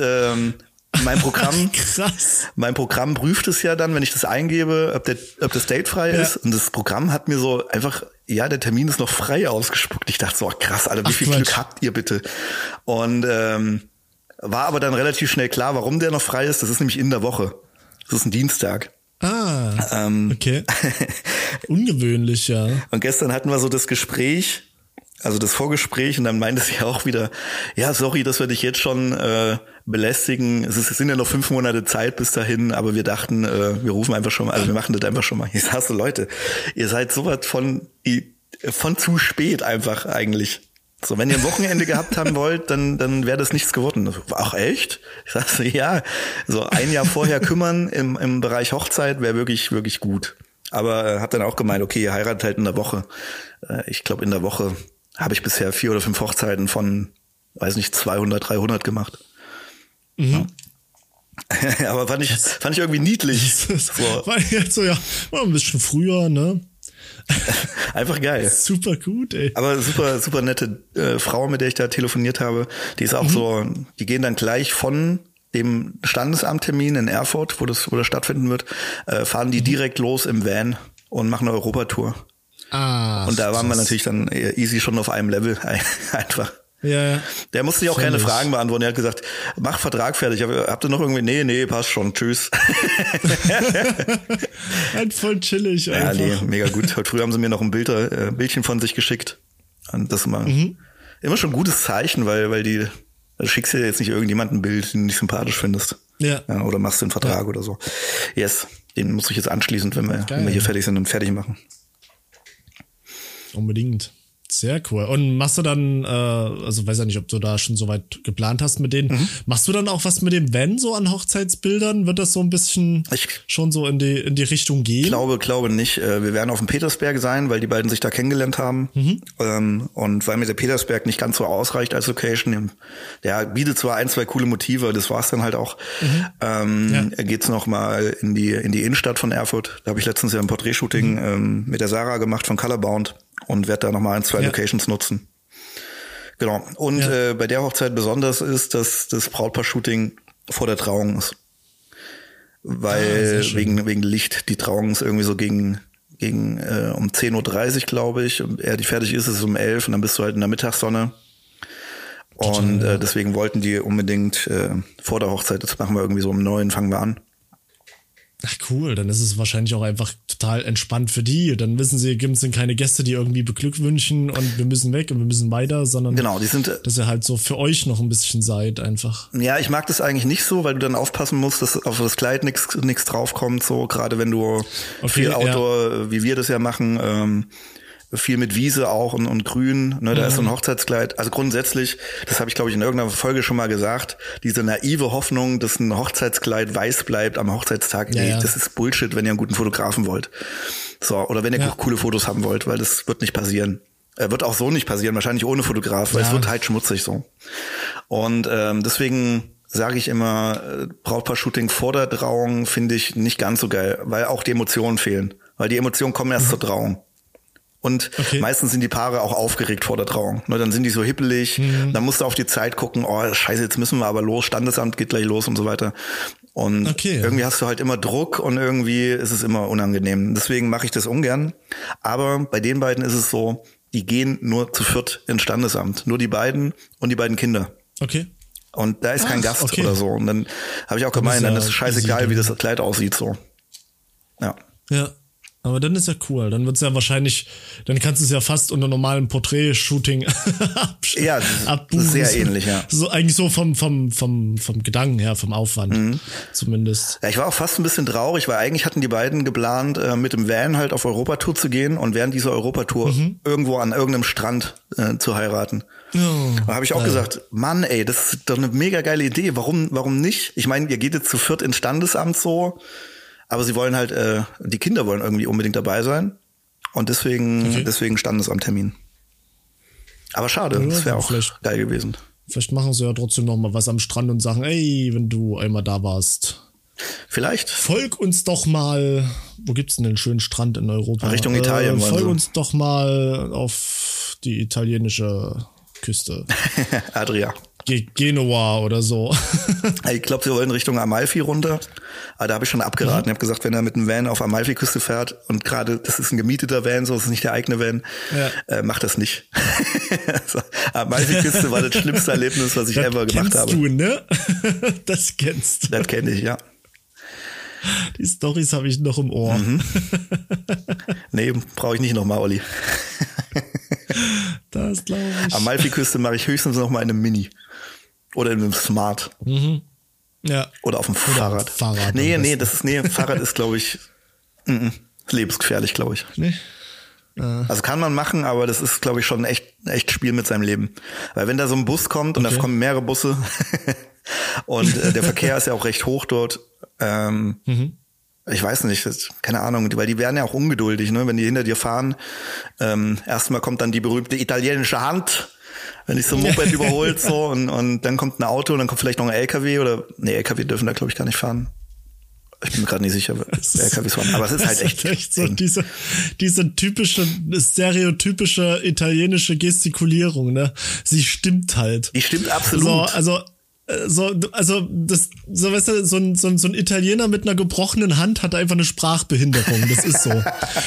mein Programm prüft es ja dann, wenn ich das eingebe, ob das Date frei ist. Und das Programm hat mir so einfach, der Termin ist noch frei ausgespuckt. Ich dachte so, krass, Alter, wie viel Glück habt ihr bitte? Und war aber dann relativ schnell klar, warum der noch frei ist. Das ist nämlich in der Woche. Das ist ein Dienstag. Okay. Ungewöhnlich, ja. Und gestern hatten wir so das Gespräch, also das Vorgespräch, und dann meinte sie auch wieder, ja, sorry, dass wir dich jetzt schon belästigen. Es sind ja noch 5 Monate Zeit bis dahin, aber wir dachten, wir rufen einfach schon mal, also wir machen das einfach schon mal. Ich sag so, Leute, ihr seid sowas von zu spät einfach eigentlich. So, wenn ihr ein Wochenende gehabt haben wollt, dann wäre das nichts geworden. Ach echt? Ich sag so, ja, so ein Jahr vorher kümmern im Bereich Hochzeit wäre wirklich, wirklich gut. Aber hat dann auch gemeint, okay, ihr heiratet halt in der Woche. Ich glaube, in der Woche habe ich bisher 4 oder 5 Hochzeiten von, weiß nicht, 200, 300 gemacht. Ja. Aber fand ich irgendwie niedlich. So. War jetzt so, war ein bisschen früher, ne? Einfach geil. Super gut, ey. Aber super nette Frau, mit der ich da telefoniert habe. Die ist auch so, die gehen dann gleich von dem Standesamttermin in Erfurt, wo das stattfinden wird, fahren die direkt los im Van und machen eine Europatour. Und da waren wir natürlich dann easy schon auf einem Level einfach. Ja. Der musste ja auch keine Fragen beantworten. Er hat gesagt, mach Vertrag fertig. Habt ihr noch irgendwie? Nee, passt schon. Tschüss. Halt voll chillig einfach. Ja, nee, mega gut. Heute früh haben sie mir noch ein Bildchen von sich geschickt. Und das ist immer schon ein gutes Zeichen, weil du schickst ja jetzt nicht irgendjemandem ein Bild, den du nicht sympathisch findest. Ja. Oder machst den Vertrag oder so. Yes, den muss ich jetzt anschließend, wenn wir hier fertig sind, und fertig machen. Unbedingt. Sehr cool. Und machst du dann, also weiß ja nicht, ob du da schon so weit geplant hast mit denen, machst du dann auch was mit dem Van so an Hochzeitsbildern? Wird das so ein bisschen schon so in die Richtung gehen? Glaube nicht. Wir werden auf dem Petersberg sein, weil die beiden sich da kennengelernt haben. Und weil mir der Petersberg nicht ganz so ausreicht als Location, der bietet zwar 1, 2 coole Motive, das war's dann halt auch. Geht's noch mal in die Innenstadt von Erfurt. Da habe ich letztens ja ein Porträtshooting mit der Sarah gemacht von Colorbound. Und werde da nochmal 1, 2 Locations nutzen. Genau. Und bei der Hochzeit besonders ist, dass das Brautpaar-Shooting vor der Trauung ist. Weil wegen Licht, die Trauung ist irgendwie so gegen um 10:30 Uhr, glaube ich. Und die fertig ist es um 11 und dann bist du halt in der Mittagssonne. Und deswegen wollten die unbedingt vor der Hochzeit, das machen wir irgendwie so um 9, fangen wir an. Ach cool, dann ist es wahrscheinlich auch einfach total entspannt für die. Dann wissen sie, sind keine Gäste, die irgendwie beglückwünschen und wir müssen weg und wir müssen weiter, sondern genau, dass ihr halt so für euch noch ein bisschen seid einfach. Ja, ich mag das eigentlich nicht so, weil du dann aufpassen musst, dass auf das Kleid nichts draufkommt, so gerade wenn du viel Outdoor, wie wir das ja machen, viel mit Wiese auch und Grün, ne, da ist so ein Hochzeitskleid. Also grundsätzlich, das habe ich glaube ich in irgendeiner Folge schon mal gesagt, diese naive Hoffnung, dass ein Hochzeitskleid weiß bleibt am Hochzeitstag, das ist Bullshit, wenn ihr einen guten Fotografen wollt. So, oder wenn ihr coole Fotos haben wollt, weil das wird nicht passieren. Wird auch so nicht passieren, wahrscheinlich ohne Fotograf, weil es wird halt schmutzig so. Und deswegen sage ich immer, Brautpaar-Shooting vor der Trauung finde ich nicht ganz so geil, weil auch die Emotionen fehlen. Weil die Emotionen kommen erst zur Trauung. Und meistens sind die Paare auch aufgeregt vor der Trauung. Ne, dann sind die so hippelig, dann musst du auf die Zeit gucken, oh scheiße, jetzt müssen wir aber los, Standesamt geht gleich los und so weiter. Und irgendwie hast du halt immer Druck und irgendwie ist es immer unangenehm. Deswegen mache ich das ungern. Aber bei den beiden ist es so, die gehen nur zu viert ins Standesamt. Nur die beiden und die beiden Kinder. Okay. Und da ist kein Gast oder so. Und dann habe ich auch gemeint, dann ist es scheißegal, wie das Kleid aussieht so. Ja. Ja. Aber dann ist ja cool. Dann wird's ja wahrscheinlich, dann kannst du es ja fast unter normalen Porträt-Shooting abbuchen. Sehr ähnlich, ja. So eigentlich so vom Gedanken her, vom Aufwand zumindest. Ja, ich war auch fast ein bisschen traurig, weil eigentlich hatten die beiden geplant, mit dem Van halt auf Europatour zu gehen und während dieser Europatour irgendwo an irgendeinem Strand zu heiraten. Da habe ich auch gesagt, Mann, ey, das ist doch eine mega geile Idee. Warum nicht? Ich meine, ihr geht jetzt zu viert ins Standesamt so. Aber sie wollen halt, die Kinder wollen irgendwie unbedingt dabei sein. Und deswegen Standesamttermin. Aber schade, das wäre auch geil gewesen. Vielleicht machen sie ja trotzdem noch mal was am Strand und sagen, ey, wenn du einmal da warst. Vielleicht. Folg uns doch mal, wo gibt's denn einen schönen Strand in Europa? Richtung Italien. Folg uns doch mal auf die italienische Küste. Adria. Genua oder so. Ich glaube, sie wollen Richtung Amalfi runter. Aber da habe ich schon abgeraten. Ich habe gesagt, wenn er mit einem Van auf Amalfi-Küste fährt und gerade, das ist ein gemieteter Van, so, das ist nicht der eigene Van, macht das nicht. Also, Amalfi-Küste war das schlimmste Erlebnis, was ich ever gemacht habe. Das kennst du, ne? Das kennst du. Das kenne ich, ja. Die Storys habe ich noch im Ohr. Nee, brauche ich nicht nochmal, Olli. Das glaube ich. Amalfi-Küste mache ich höchstens noch mal in einem Mini. Oder in einem Smart. Ja. Oder auf dem Fahrrad. Fahrrad Fahrrad ist, glaube ich, lebensgefährlich, glaube ich. Nee. Also kann man machen, aber das ist, glaube ich, schon echt Spiel mit seinem Leben. Weil wenn da so ein Bus kommt und da kommen mehrere Busse und der Verkehr ist ja auch recht hoch dort, ich weiß nicht, keine Ahnung, weil die werden ja auch ungeduldig, ne? Wenn die hinter dir fahren. Erstmal kommt dann die berühmte italienische Hand, wenn dich so ein Moped überholt so und dann kommt ein Auto und dann kommt vielleicht noch ein LKW oder LKW dürfen da glaube ich gar nicht fahren. Ich bin mir gerade nicht sicher, LKWs fahren. Aber es ist halt echt so diese typische, stereotypische italienische Gestikulierung, ne? Sie stimmt halt. Die stimmt absolut. Weißt du, so ein Italiener mit einer gebrochenen Hand hat einfach eine Sprachbehinderung. Das ist so.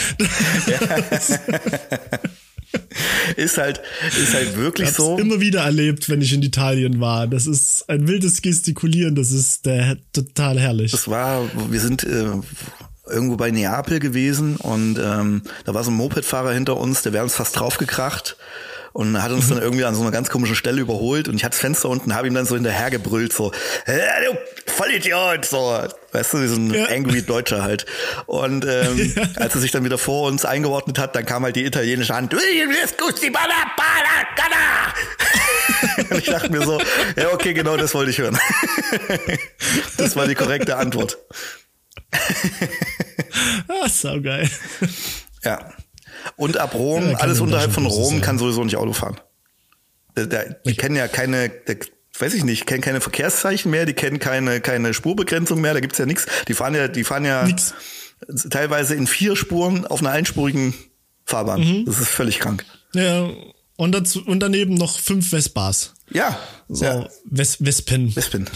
Ist halt wirklich ich hab's so. Immer wieder erlebt, wenn ich in Italien war. Das ist ein wildes Gestikulieren. Das ist total herrlich. Wir sind irgendwo bei Neapel gewesen und da war so ein Mopedfahrer hinter uns, der wäre uns fast draufgekracht. Und hat uns dann irgendwie an so einer ganz komischen Stelle überholt und ich hatte das Fenster unten, habe ihm dann so hinterher gebrüllt, so, du Vollidiot, so, weißt du, wie so ein angry Deutscher halt. Und als er sich dann wieder vor uns eingeordnet hat, dann kam halt die italienische Hand, und ich dachte mir so, ja okay, genau das wollte ich hören. Das war die korrekte Antwort. Saugeil. Ja. Und ab Rom, alles unterhalb von Rom kann sowieso nicht Auto fahren. Die kennen ja keine Verkehrszeichen mehr, die kennen keine Spurbegrenzung mehr, da gibt's ja nichts. Die fahren ja nix. Teilweise in 4 Spuren auf einer einspurigen Fahrbahn. Das ist völlig krank. Ja, und daneben noch 5 Vespas. Ja. So, ja. Vespen. Vespis.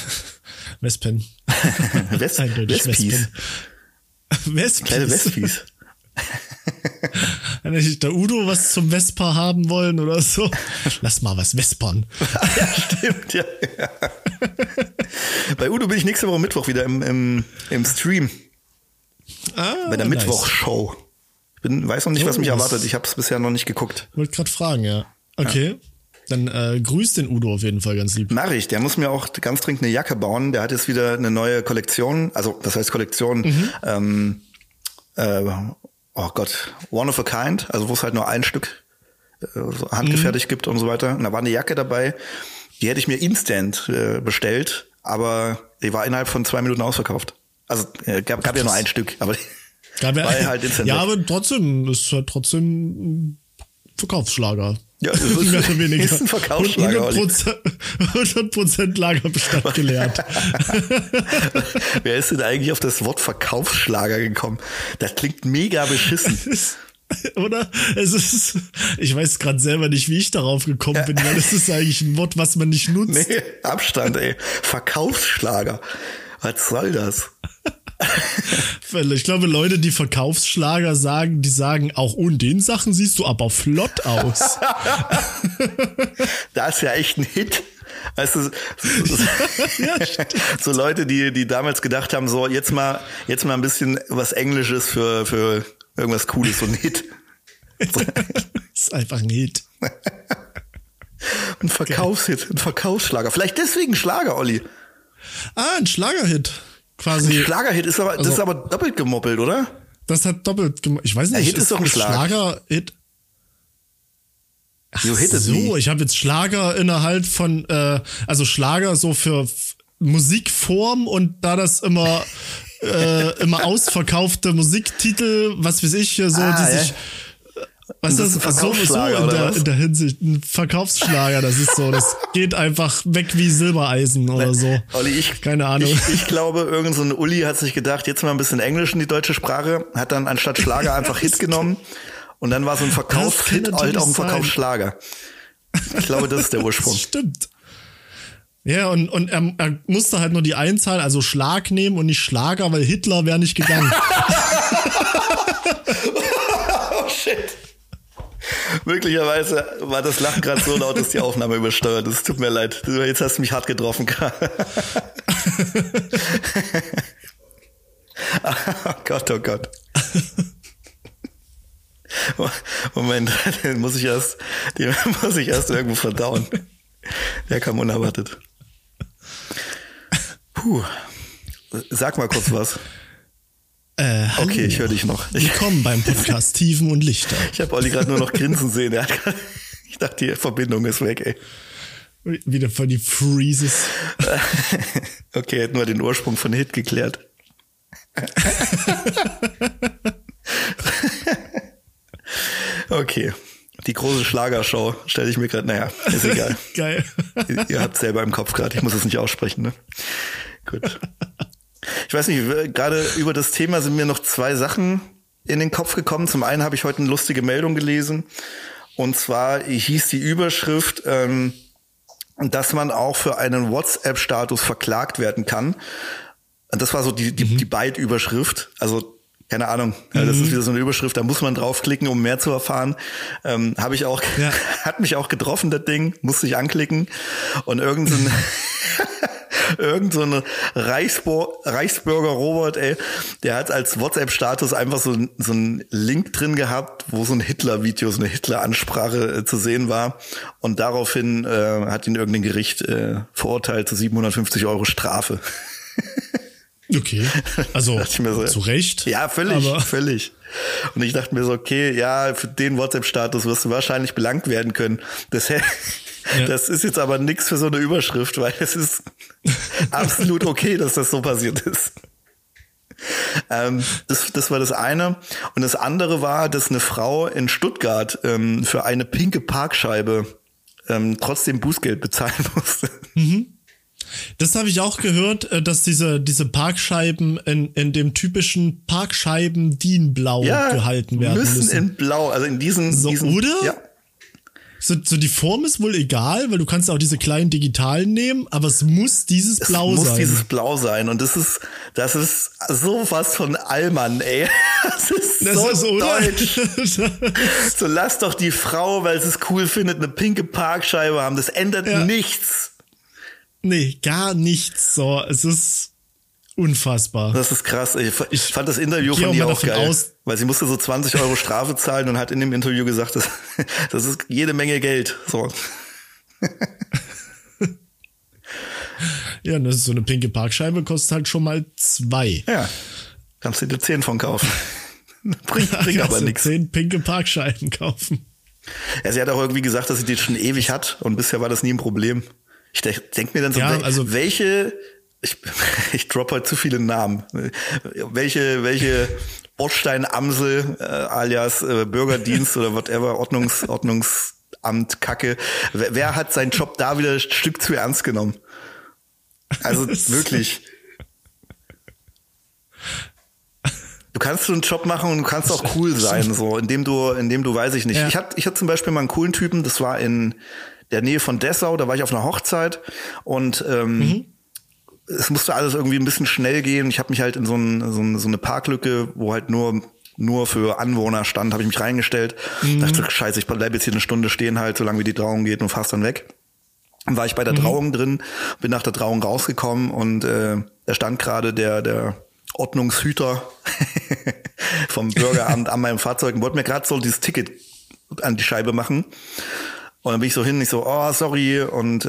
Kleine Vespis. Wenn nicht der Udo was zum Vespa haben wollen oder so, lass mal was vespern. Ja, stimmt, ja. Bei Udo bin ich nächste Woche Mittwoch wieder im Stream. Bei der Mittwochshow. Ich weiß noch nicht, was mich erwartet. Ich habe es bisher noch nicht geguckt. Wollte gerade fragen, ja. Okay. Ja. Dann grüß den Udo auf jeden Fall ganz lieb. Mach ich. Der muss mir auch ganz dringend eine Jacke bauen. Der hat jetzt wieder eine neue Kollektion. Also, das heißt Kollektion. oh Gott, One of a Kind, also wo es halt nur ein Stück so handgefertigt gibt und so weiter. Und da war eine Jacke dabei, die hätte ich mir instant bestellt, aber die war innerhalb von 2 Minuten ausverkauft. Also gab ja nur ein Stück, aber Gab ja, war halt instant. Ja, aber trotzdem, ist halt trotzdem ein Verkaufsschlager. Ja, das ist, mehr oder weniger. Ist ein Verkaufsschlager. 100% Lagerbestand geleert. Wer ist denn eigentlich auf das Wort Verkaufsschlager gekommen? Das klingt mega beschissen. Oder? Ich weiß gerade selber nicht, wie ich darauf gekommen bin, weil das ist eigentlich ein Wort, was man nicht nutzt. Nee, Abstand, ey. Verkaufsschlager. Was soll das? Ich glaube, Leute, die Verkaufsschlager sagen, die sagen auch, in den Sachen siehst du aber flott aus. Das ist ja echt ein Hit. Weißt du, so Leute, die damals gedacht haben, so jetzt mal ein bisschen was Englisches für irgendwas Cooles, so ein Hit. Das ist einfach ein Hit. Ein Verkaufshit, ein Verkaufsschlager. Vielleicht deswegen Schlager, Olli. Ein Schlagerhit. Quasi. Ein Schlagerhit ist aber, das ist aber doppelt gemoppelt, oder? Das hat doppelt gemoppelt. Ich weiß nicht. Ja, Hit ist doch ein Schlager-Hit. You hit it so, me. ich habe jetzt Schlager innerhalb von, also Schlager so für Musikform und da das immer ausverkaufte Musiktitel, was weiß ich, so, die sich, was das ist ein so in der Hinsicht, ein Verkaufsschlager, das ist so, das geht einfach weg wie Silbereisen oder so. Olli, keine Ahnung. Ich glaube, irgend so ein Uli hat sich gedacht, jetzt mal ein bisschen Englisch in die deutsche Sprache, hat dann anstatt Schlager einfach Hit genommen und dann war so ein Verkaufshit halt auch ein Verkaufsschlager. Ich glaube, das ist der Ursprung. Stimmt. Ja, und er musste halt nur die Einzahl, also Schlag nehmen und nicht Schlager, weil Hitler wäre nicht gegangen. Oh shit. Möglicherweise war das Lachen gerade so laut, dass die Aufnahme übersteuert ist. Tut mir leid. Jetzt hast du mich hart getroffen. Oh Gott, oh Gott. Moment, den muss ich erst irgendwo verdauen. Der kam unerwartet. Puh. Sag mal kurz was. Okay, ich höre dich noch. Willkommen beim Podcast Tiefen und Lichter. Ich habe Olli gerade nur noch grinsen sehen. Ich dachte, die Verbindung ist weg, ey. Wieder von die Freezes. Okay, hätten wir den Ursprung von Hit geklärt. Okay, die große Schlagershow stelle ich mir gerade, naja, ist egal. Geil. Ihr habt selber im Kopf gerade, ich muss es nicht aussprechen, ne? Gut. Ich weiß nicht, gerade über das Thema sind mir noch 2 Sachen in den Kopf gekommen. Zum einen habe ich heute eine lustige Meldung gelesen. Und zwar hieß die Überschrift, dass man auch für einen WhatsApp-Status verklagt werden kann. Das war so die Byte-Überschrift. Also keine Ahnung, das ist wieder so eine Überschrift, da muss man draufklicken, um mehr zu erfahren. Hat mich auch getroffen, das Ding, musste ich anklicken. Und irgend so ein Reichsbürger Robert, ey, der hat als WhatsApp-Status einfach so einen Link drin gehabt, wo so ein Hitler-Video, so eine Hitler-Ansprache zu sehen war. Und daraufhin hat ihn irgendein Gericht verurteilt zu 750 € Strafe. Okay, also so, zu Recht. Ja, völlig. Und ich dachte mir so, okay, ja, für den WhatsApp-Status wirst du wahrscheinlich belangt werden können. Das ist jetzt aber nichts für so eine Überschrift, weil es ist absolut okay, dass das so passiert ist. Das war das eine. Und das andere war, dass eine Frau in Stuttgart für eine pinke Parkscheibe trotzdem Bußgeld bezahlen musste. Mhm. Das habe ich auch gehört, dass diese Parkscheiben in dem typischen Parkscheiben-DIN-Blau gehalten werden müssen. In Blau, also in diesen... Oder? Ja. So die Form ist wohl egal, weil du kannst auch diese kleinen digitalen nehmen, aber es muss dieses Blau sein. Es muss dieses Blau sein und das ist sowas von Allmann, ey. Das ist so deutsch. So lass doch die Frau, weil sie es cool findet, eine pinke Parkscheibe haben. Das ändert nichts. Nee, gar nichts. So, es ist unfassbar. Das ist krass. Ich fand das Interview von ihr auch geil, weil sie musste so 20 € Strafe zahlen und hat in dem Interview gesagt, das ist jede Menge Geld. So. Ja, das ist so eine pinke Parkscheibe, kostet halt schon mal 2. Ja, kannst du dir 10 von kaufen. Bringt aber nichts. 10 pinke Parkscheiben kaufen. Ja, sie hat auch irgendwie gesagt, dass sie die schon ewig hat und bisher war das nie ein Problem. Ich denke mir dann so, ich droppe heute zu viele Namen. Welche Bordstein-Amsel, alias Bürgerdienst oder whatever, Ordnungsamt, Kacke. Wer hat seinen Job da wieder ein Stück zu ernst genommen? Also wirklich. Du kannst so einen Job machen und du kannst auch cool sein, so, indem du, weiß ich nicht. Ja. Ich hatte zum Beispiel mal einen coolen Typen, das war in der Nähe von Dessau, da war ich auf einer Hochzeit und es musste alles irgendwie ein bisschen schnell gehen. Ich habe mich halt in so eine Parklücke, wo halt nur für Anwohner stand, habe ich mich reingestellt. Dachte, scheiße, ich bleib jetzt hier eine Stunde stehen halt, solange wie die Trauung geht und fahr's dann weg. Dann war ich bei der Trauung drin, bin nach der Trauung rausgekommen und da stand gerade der Ordnungshüter vom Bürgeramt an meinem Fahrzeug und wollte mir gerade so dieses Ticket an die Scheibe machen. Und dann bin ich so hin, oh, sorry. Und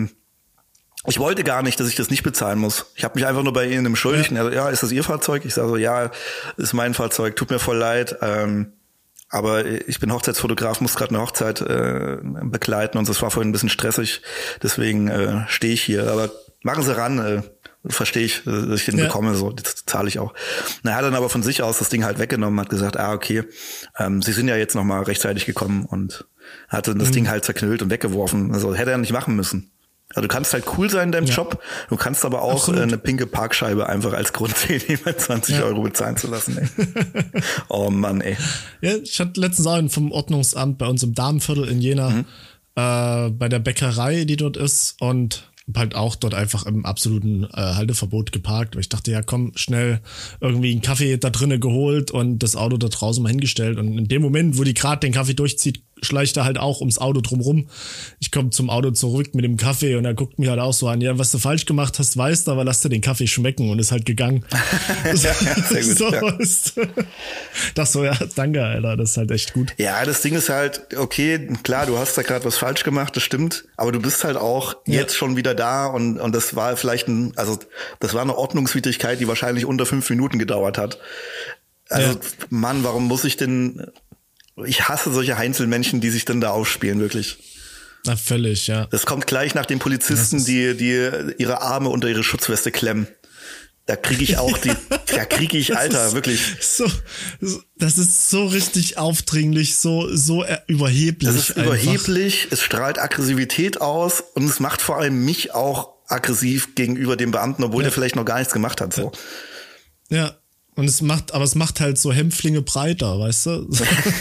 ich wollte gar nicht, dass ich das nicht bezahlen muss. Ich habe mich einfach nur bei Ihnen entschuldigt. Ja. Ja, ist das Ihr Fahrzeug? Ich sage so, ja, ist mein Fahrzeug, tut mir voll leid. Aber ich bin Hochzeitsfotograf, muss gerade eine Hochzeit begleiten und das war vorhin ein bisschen stressig. Deswegen stehe ich hier. Aber machen Sie ran, verstehe ich, dass ich den bekomme, so, das zahle ich auch. Er hat dann aber von sich aus das Ding halt weggenommen, hat gesagt, okay, Sie sind ja jetzt noch mal rechtzeitig gekommen und hat dann das Ding halt zerknüllt und weggeworfen. Also hätte er nicht machen müssen. Also du kannst halt cool sein in deinem Job, du kannst aber auch eine pinke Parkscheibe einfach als Grund sehen, jemand 20 Euro bezahlen zu lassen, ey. Oh Mann, ey. Ja, ich hatte letztens auch einen vom Ordnungsamt bei uns im Damenviertel in Jena, bei der Bäckerei, die dort ist und halt auch dort einfach im absoluten Halteverbot geparkt, weil ich dachte, ja komm, schnell irgendwie einen Kaffee da drinnen geholt und das Auto da draußen mal hingestellt und in dem Moment, wo die gerade den Kaffee durchzieht, schleicht er halt auch ums Auto drumrum. Ich komme zum Auto zurück mit dem Kaffee und er guckt mich halt auch so an, ja, was du falsch gemacht hast, weißt du, aber lass dir den Kaffee schmecken und ist halt gegangen. Ja, sehr gut, so ist. Das so, ja, danke, Alter, das ist halt echt gut. Ja, das Ding ist halt, okay, klar, du hast da gerade was falsch gemacht, das stimmt, aber du bist halt auch jetzt schon wieder da und das war vielleicht das war eine Ordnungswidrigkeit, die wahrscheinlich unter 5 Minuten gedauert hat. Also, Mann, warum muss ich denn, ich hasse solche Einzelmenschen, die sich dann da aufspielen, wirklich. Na, völlig, ja. Das kommt gleich nach den Polizisten, die ihre Arme unter ihre Schutzweste klemmen. Da kriege ich auch Alter, wirklich. Das ist so richtig aufdringlich, so überheblich. Das ist einfach überheblich, es strahlt Aggressivität aus und es macht vor allem mich auch aggressiv gegenüber dem Beamten, obwohl der vielleicht noch gar nichts gemacht hat, so. Ja. Und es macht halt so Hämpflinge breiter, weißt du?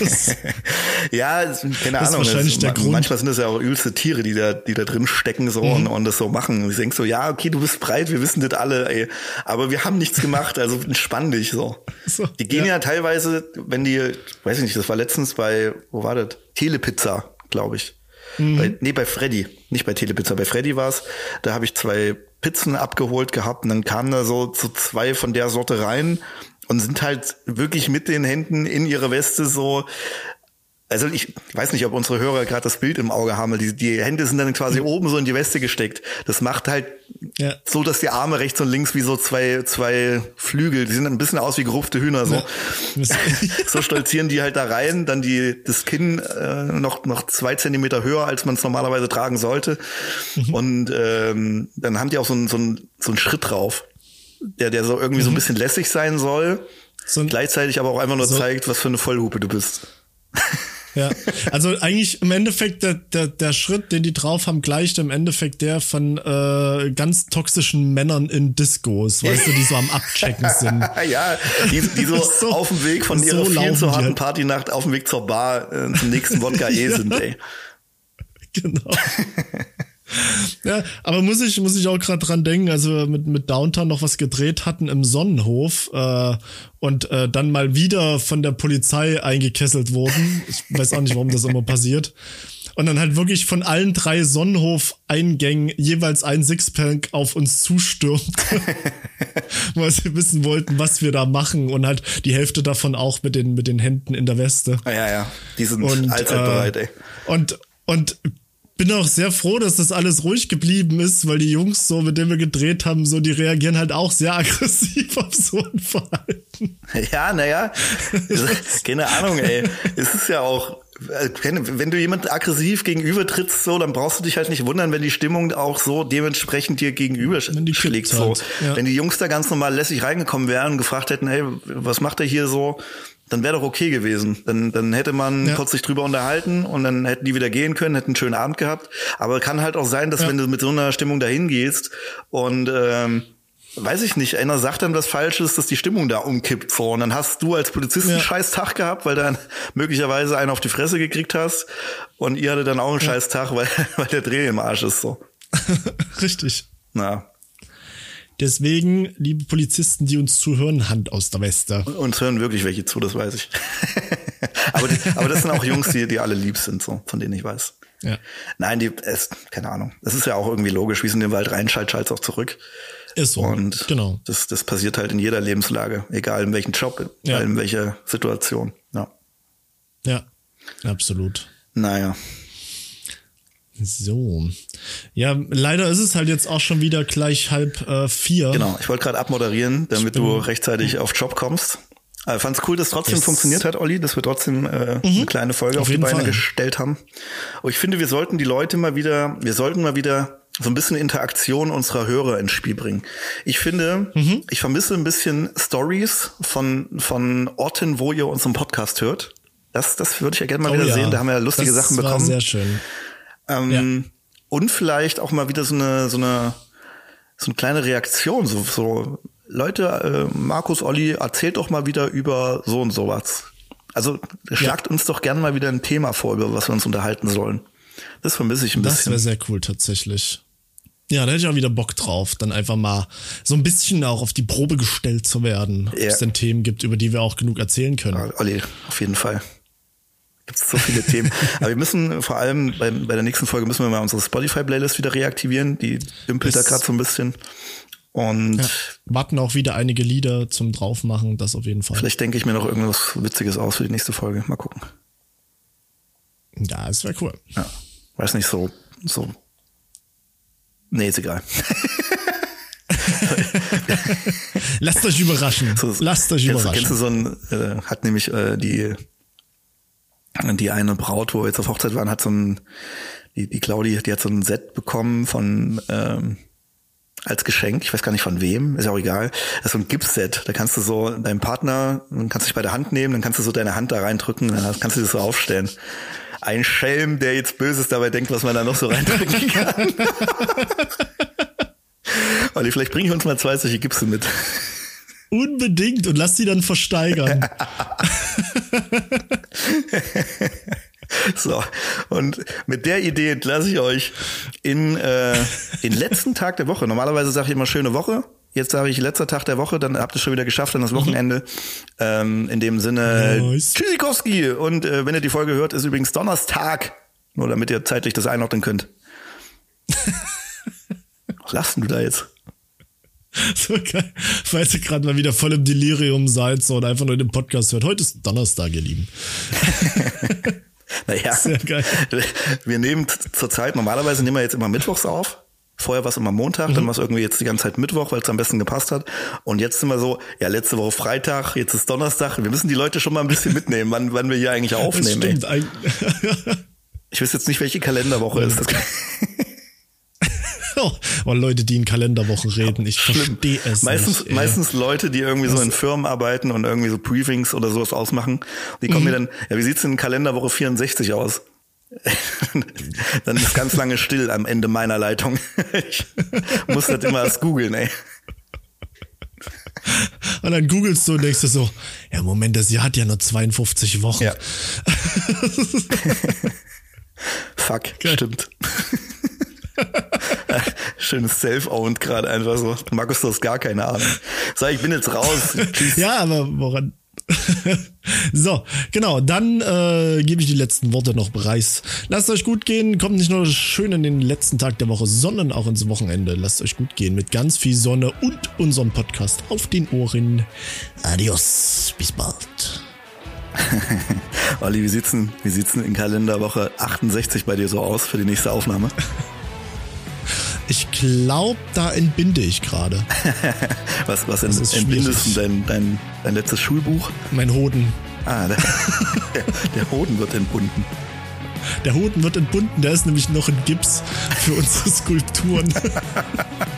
Ja, keine Ahnung. Wahrscheinlich der Grund. Manchmal sind das ja auch übelste Tiere, die da drin stecken so und das so machen. Und ich denke so, ja, okay, du bist breit, wir wissen das alle, ey. Aber wir haben nichts gemacht, also entspann dich so. Die gehen ja teilweise, wenn die, weiß ich nicht, das war letztens wo war das? Telepizza, glaube ich. Bei Freddy, nicht bei Telepizza, bei Freddy war's. Da habe ich 2 Pizzen abgeholt gehabt und dann kamen da so 2 von der Sorte rein und sind halt wirklich mit den Händen in ihre Weste so, also ich weiß nicht, ob unsere Hörer gerade das Bild im Auge haben, die Hände sind dann quasi oben so in die Weste gesteckt. Das macht halt so, dass die Arme rechts und links wie so zwei Flügel, die sehen ein bisschen aus wie gerupfte Hühner so. Ja. So stolzieren die halt da rein, dann das Kinn noch 2 Zentimeter höher, als man es normalerweise tragen sollte. Und dann haben die auch so einen Schritt drauf, der so irgendwie so ein bisschen lässig sein soll, gleichzeitig aber auch einfach nur zeigt, was für eine Vollhupe du bist. Ja, also eigentlich im Endeffekt der Schritt, den die drauf haben, gleicht im Endeffekt der von ganz toxischen Männern in Discos, weißt du, die so am Abchecken sind. Ja, die so auf dem Weg von ihrer viel zu harten Partynacht auf dem Weg zur Bar zum nächsten Wodka sind, ey. Genau. Ja, aber muss ich auch gerade dran denken, als wir mit Downtown noch was gedreht hatten im Sonnenhof und dann mal wieder von der Polizei eingekesselt wurden. Ich weiß auch nicht, warum das immer passiert. Und dann halt wirklich von allen 3 Sonnenhof-Eingängen jeweils ein Sixpack auf uns zustürmt, weil sie wissen wollten, was wir da machen und halt die Hälfte davon auch mit den Händen in der Weste. Ja, die sind allzeit bereit, ey. Und bin auch sehr froh, dass das alles ruhig geblieben ist, weil die Jungs so, mit denen wir gedreht haben, so, die reagieren halt auch sehr aggressiv auf so ein Verhalten. Ja, naja, keine Ahnung, ey. Es ist ja auch, wenn du jemand aggressiv gegenüber trittst, so, dann brauchst du dich halt nicht wundern, wenn die Stimmung auch so dementsprechend dir gegenüber schlägt. So. Ja. Wenn die Jungs da ganz normal lässig reingekommen wären und gefragt hätten, hey, was macht er hier so? Dann wäre doch okay gewesen. Dann hätte man kurz sich drüber unterhalten und dann hätten die wieder gehen können, hätten einen schönen Abend gehabt. Aber kann halt auch sein, dass wenn du mit so einer Stimmung dahin gehst und weiß ich nicht, einer sagt dann was Falsches, dass die Stimmung da umkippt. So. Und dann hast du als Polizist einen scheiß Tag gehabt, weil dann möglicherweise einen auf die Fresse gekriegt hast. Und ihr hattet dann auch einen scheiß Tag, weil der Dreh im Arsch ist. So. Richtig. Na. Deswegen, liebe Polizisten, die uns zuhören, Hand aus der Weste. Uns hören wirklich welche zu, das weiß ich. aber das sind auch Jungs, die alle lieb sind, so, von denen ich weiß. Ja. Nein, keine Ahnung. Das ist ja auch irgendwie logisch, wie es in den Wald reinschallt, schalt's auch zurück. Ist so, und genau. Das passiert halt in jeder Lebenslage, egal in welchem Job, egal in welcher Situation. Ja, absolut. Naja. So. Ja, leider ist es halt jetzt auch schon wieder gleich 3:30. Genau, ich wollte gerade abmoderieren, damit du rechtzeitig auf Job kommst. Fand's cool, dass trotzdem funktioniert hat, Olli, dass wir trotzdem eine kleine Folge auf die Beine gestellt haben. Aber ich finde, wir sollten mal wieder so ein bisschen Interaktion unserer Hörer ins Spiel bringen. Ich finde, ich vermisse ein bisschen Stories von Orten, wo ihr unseren Podcast hört. Das würde ich ja gerne mal wieder sehen. Da haben wir ja lustige Sachen bekommen. Das war sehr schön. Und vielleicht auch mal wieder so eine kleine Reaktion, so Leute, Markus, Olli, erzählt doch mal wieder über so und sowas. Also schlagt uns doch gerne mal wieder ein Thema vor, über was wir uns unterhalten sollen. Das vermisse ich ein bisschen. Das wäre sehr cool tatsächlich. Ja, da hätte ich auch wieder Bock drauf, dann einfach mal so ein bisschen auch auf die Probe gestellt zu werden, ob es denn Themen gibt, über die wir auch genug erzählen können. Ja, Olli, auf jeden Fall. Gibt es so viele Themen. Aber wir müssen vor allem bei der nächsten Folge müssen wir mal unsere Spotify-Playlist wieder reaktivieren. Die dümpelt da gerade so ein bisschen. Und warten auch wieder einige Lieder zum Draufmachen, das auf jeden Fall. Vielleicht denke ich mir noch irgendwas Witziges aus für die nächste Folge. Mal gucken. Ja, das wäre cool. Ja, weiß nicht, so. Nee, ist egal. Lasst euch überraschen. Lasst euch überraschen. Kennst du so ein, hat nämlich die eine Braut, wo wir jetzt auf Hochzeit waren, hat die Claudi, die hat so ein Set bekommen von als Geschenk, ich weiß gar nicht von wem, ist ja auch egal. Das ist so ein Gipsset, da kannst du so deinem Partner, dann kannst du dich bei der Hand nehmen, dann kannst du so deine Hand da reindrücken, dann kannst du das so aufstellen. Ein Schelm, der jetzt Böses dabei denkt, was man da noch so reindrücken kann. Olli, vielleicht bringe ich uns mal 2 solche Gipse mit. Unbedingt und lass die dann versteigern. So, und mit der Idee entlasse ich euch in den letzten Tag der Woche. Normalerweise sage ich immer schöne Woche. Jetzt sage ich letzter Tag der Woche, dann habt ihr schon wieder geschafft, dann das Wochenende. In dem Sinne, nice. Tschüssikowski. Und wenn ihr die Folge hört, ist übrigens Donnerstag. Nur damit ihr zeitlich das einordnen könnt. Was lachst denn du da jetzt? So geil. Falls ihr gerade mal wieder voll im Delirium seid so, und einfach nur den Podcast hört. Heute ist Donnerstag, ihr Lieben. Naja, sehr geil. Wir nehmen zurzeit, normalerweise nehmen wir jetzt immer mittwochs auf. Vorher war es immer Montag, dann war es irgendwie jetzt die ganze Zeit Mittwoch, weil es am besten gepasst hat. Und jetzt sind wir so, ja, letzte Woche Freitag, jetzt ist Donnerstag. Wir müssen die Leute schon mal ein bisschen mitnehmen, wann wir hier eigentlich aufnehmen. Das stimmt. Ich weiß jetzt nicht, welche Kalenderwoche ist das. Oh, Leute, die in Kalenderwochen reden, ich verstehe es nicht. Meistens Leute, die irgendwie so in Firmen arbeiten und irgendwie so Briefings oder sowas ausmachen. Die kommen mir dann, ja, wie sieht's in Kalenderwoche 64 aus? Dann ist ganz lange still am Ende meiner Leitung. Ich muss das immer erst googeln, ey. Und dann googelst du und denkst du so, ja, Moment, das Jahr hat ja nur 52 Wochen. Ja. Fuck, geil. Stimmt. Schönes Self-Owned gerade einfach so. Markus, du hast gar keine Ahnung. Sag, ich bin jetzt raus. Tschüss. Ja, aber woran? So, genau, dann gebe ich die letzten Worte noch preis. Lasst euch gut gehen, kommt nicht nur schön in den letzten Tag der Woche, sondern auch ins Wochenende. Lasst euch gut gehen mit ganz viel Sonne und unserem Podcast auf den Ohren. Adios, bis bald. Olli, wie sieht's denn in Kalenderwoche 68 bei dir so aus für die nächste Aufnahme? Ich glaube, da entbinde ich gerade. Was entbindest du? Dein letztes Schulbuch? Mein Hoden. Ah, der Hoden wird entbunden. Der Hoden wird entbunden, der ist nämlich noch in Gips für unsere Skulpturen.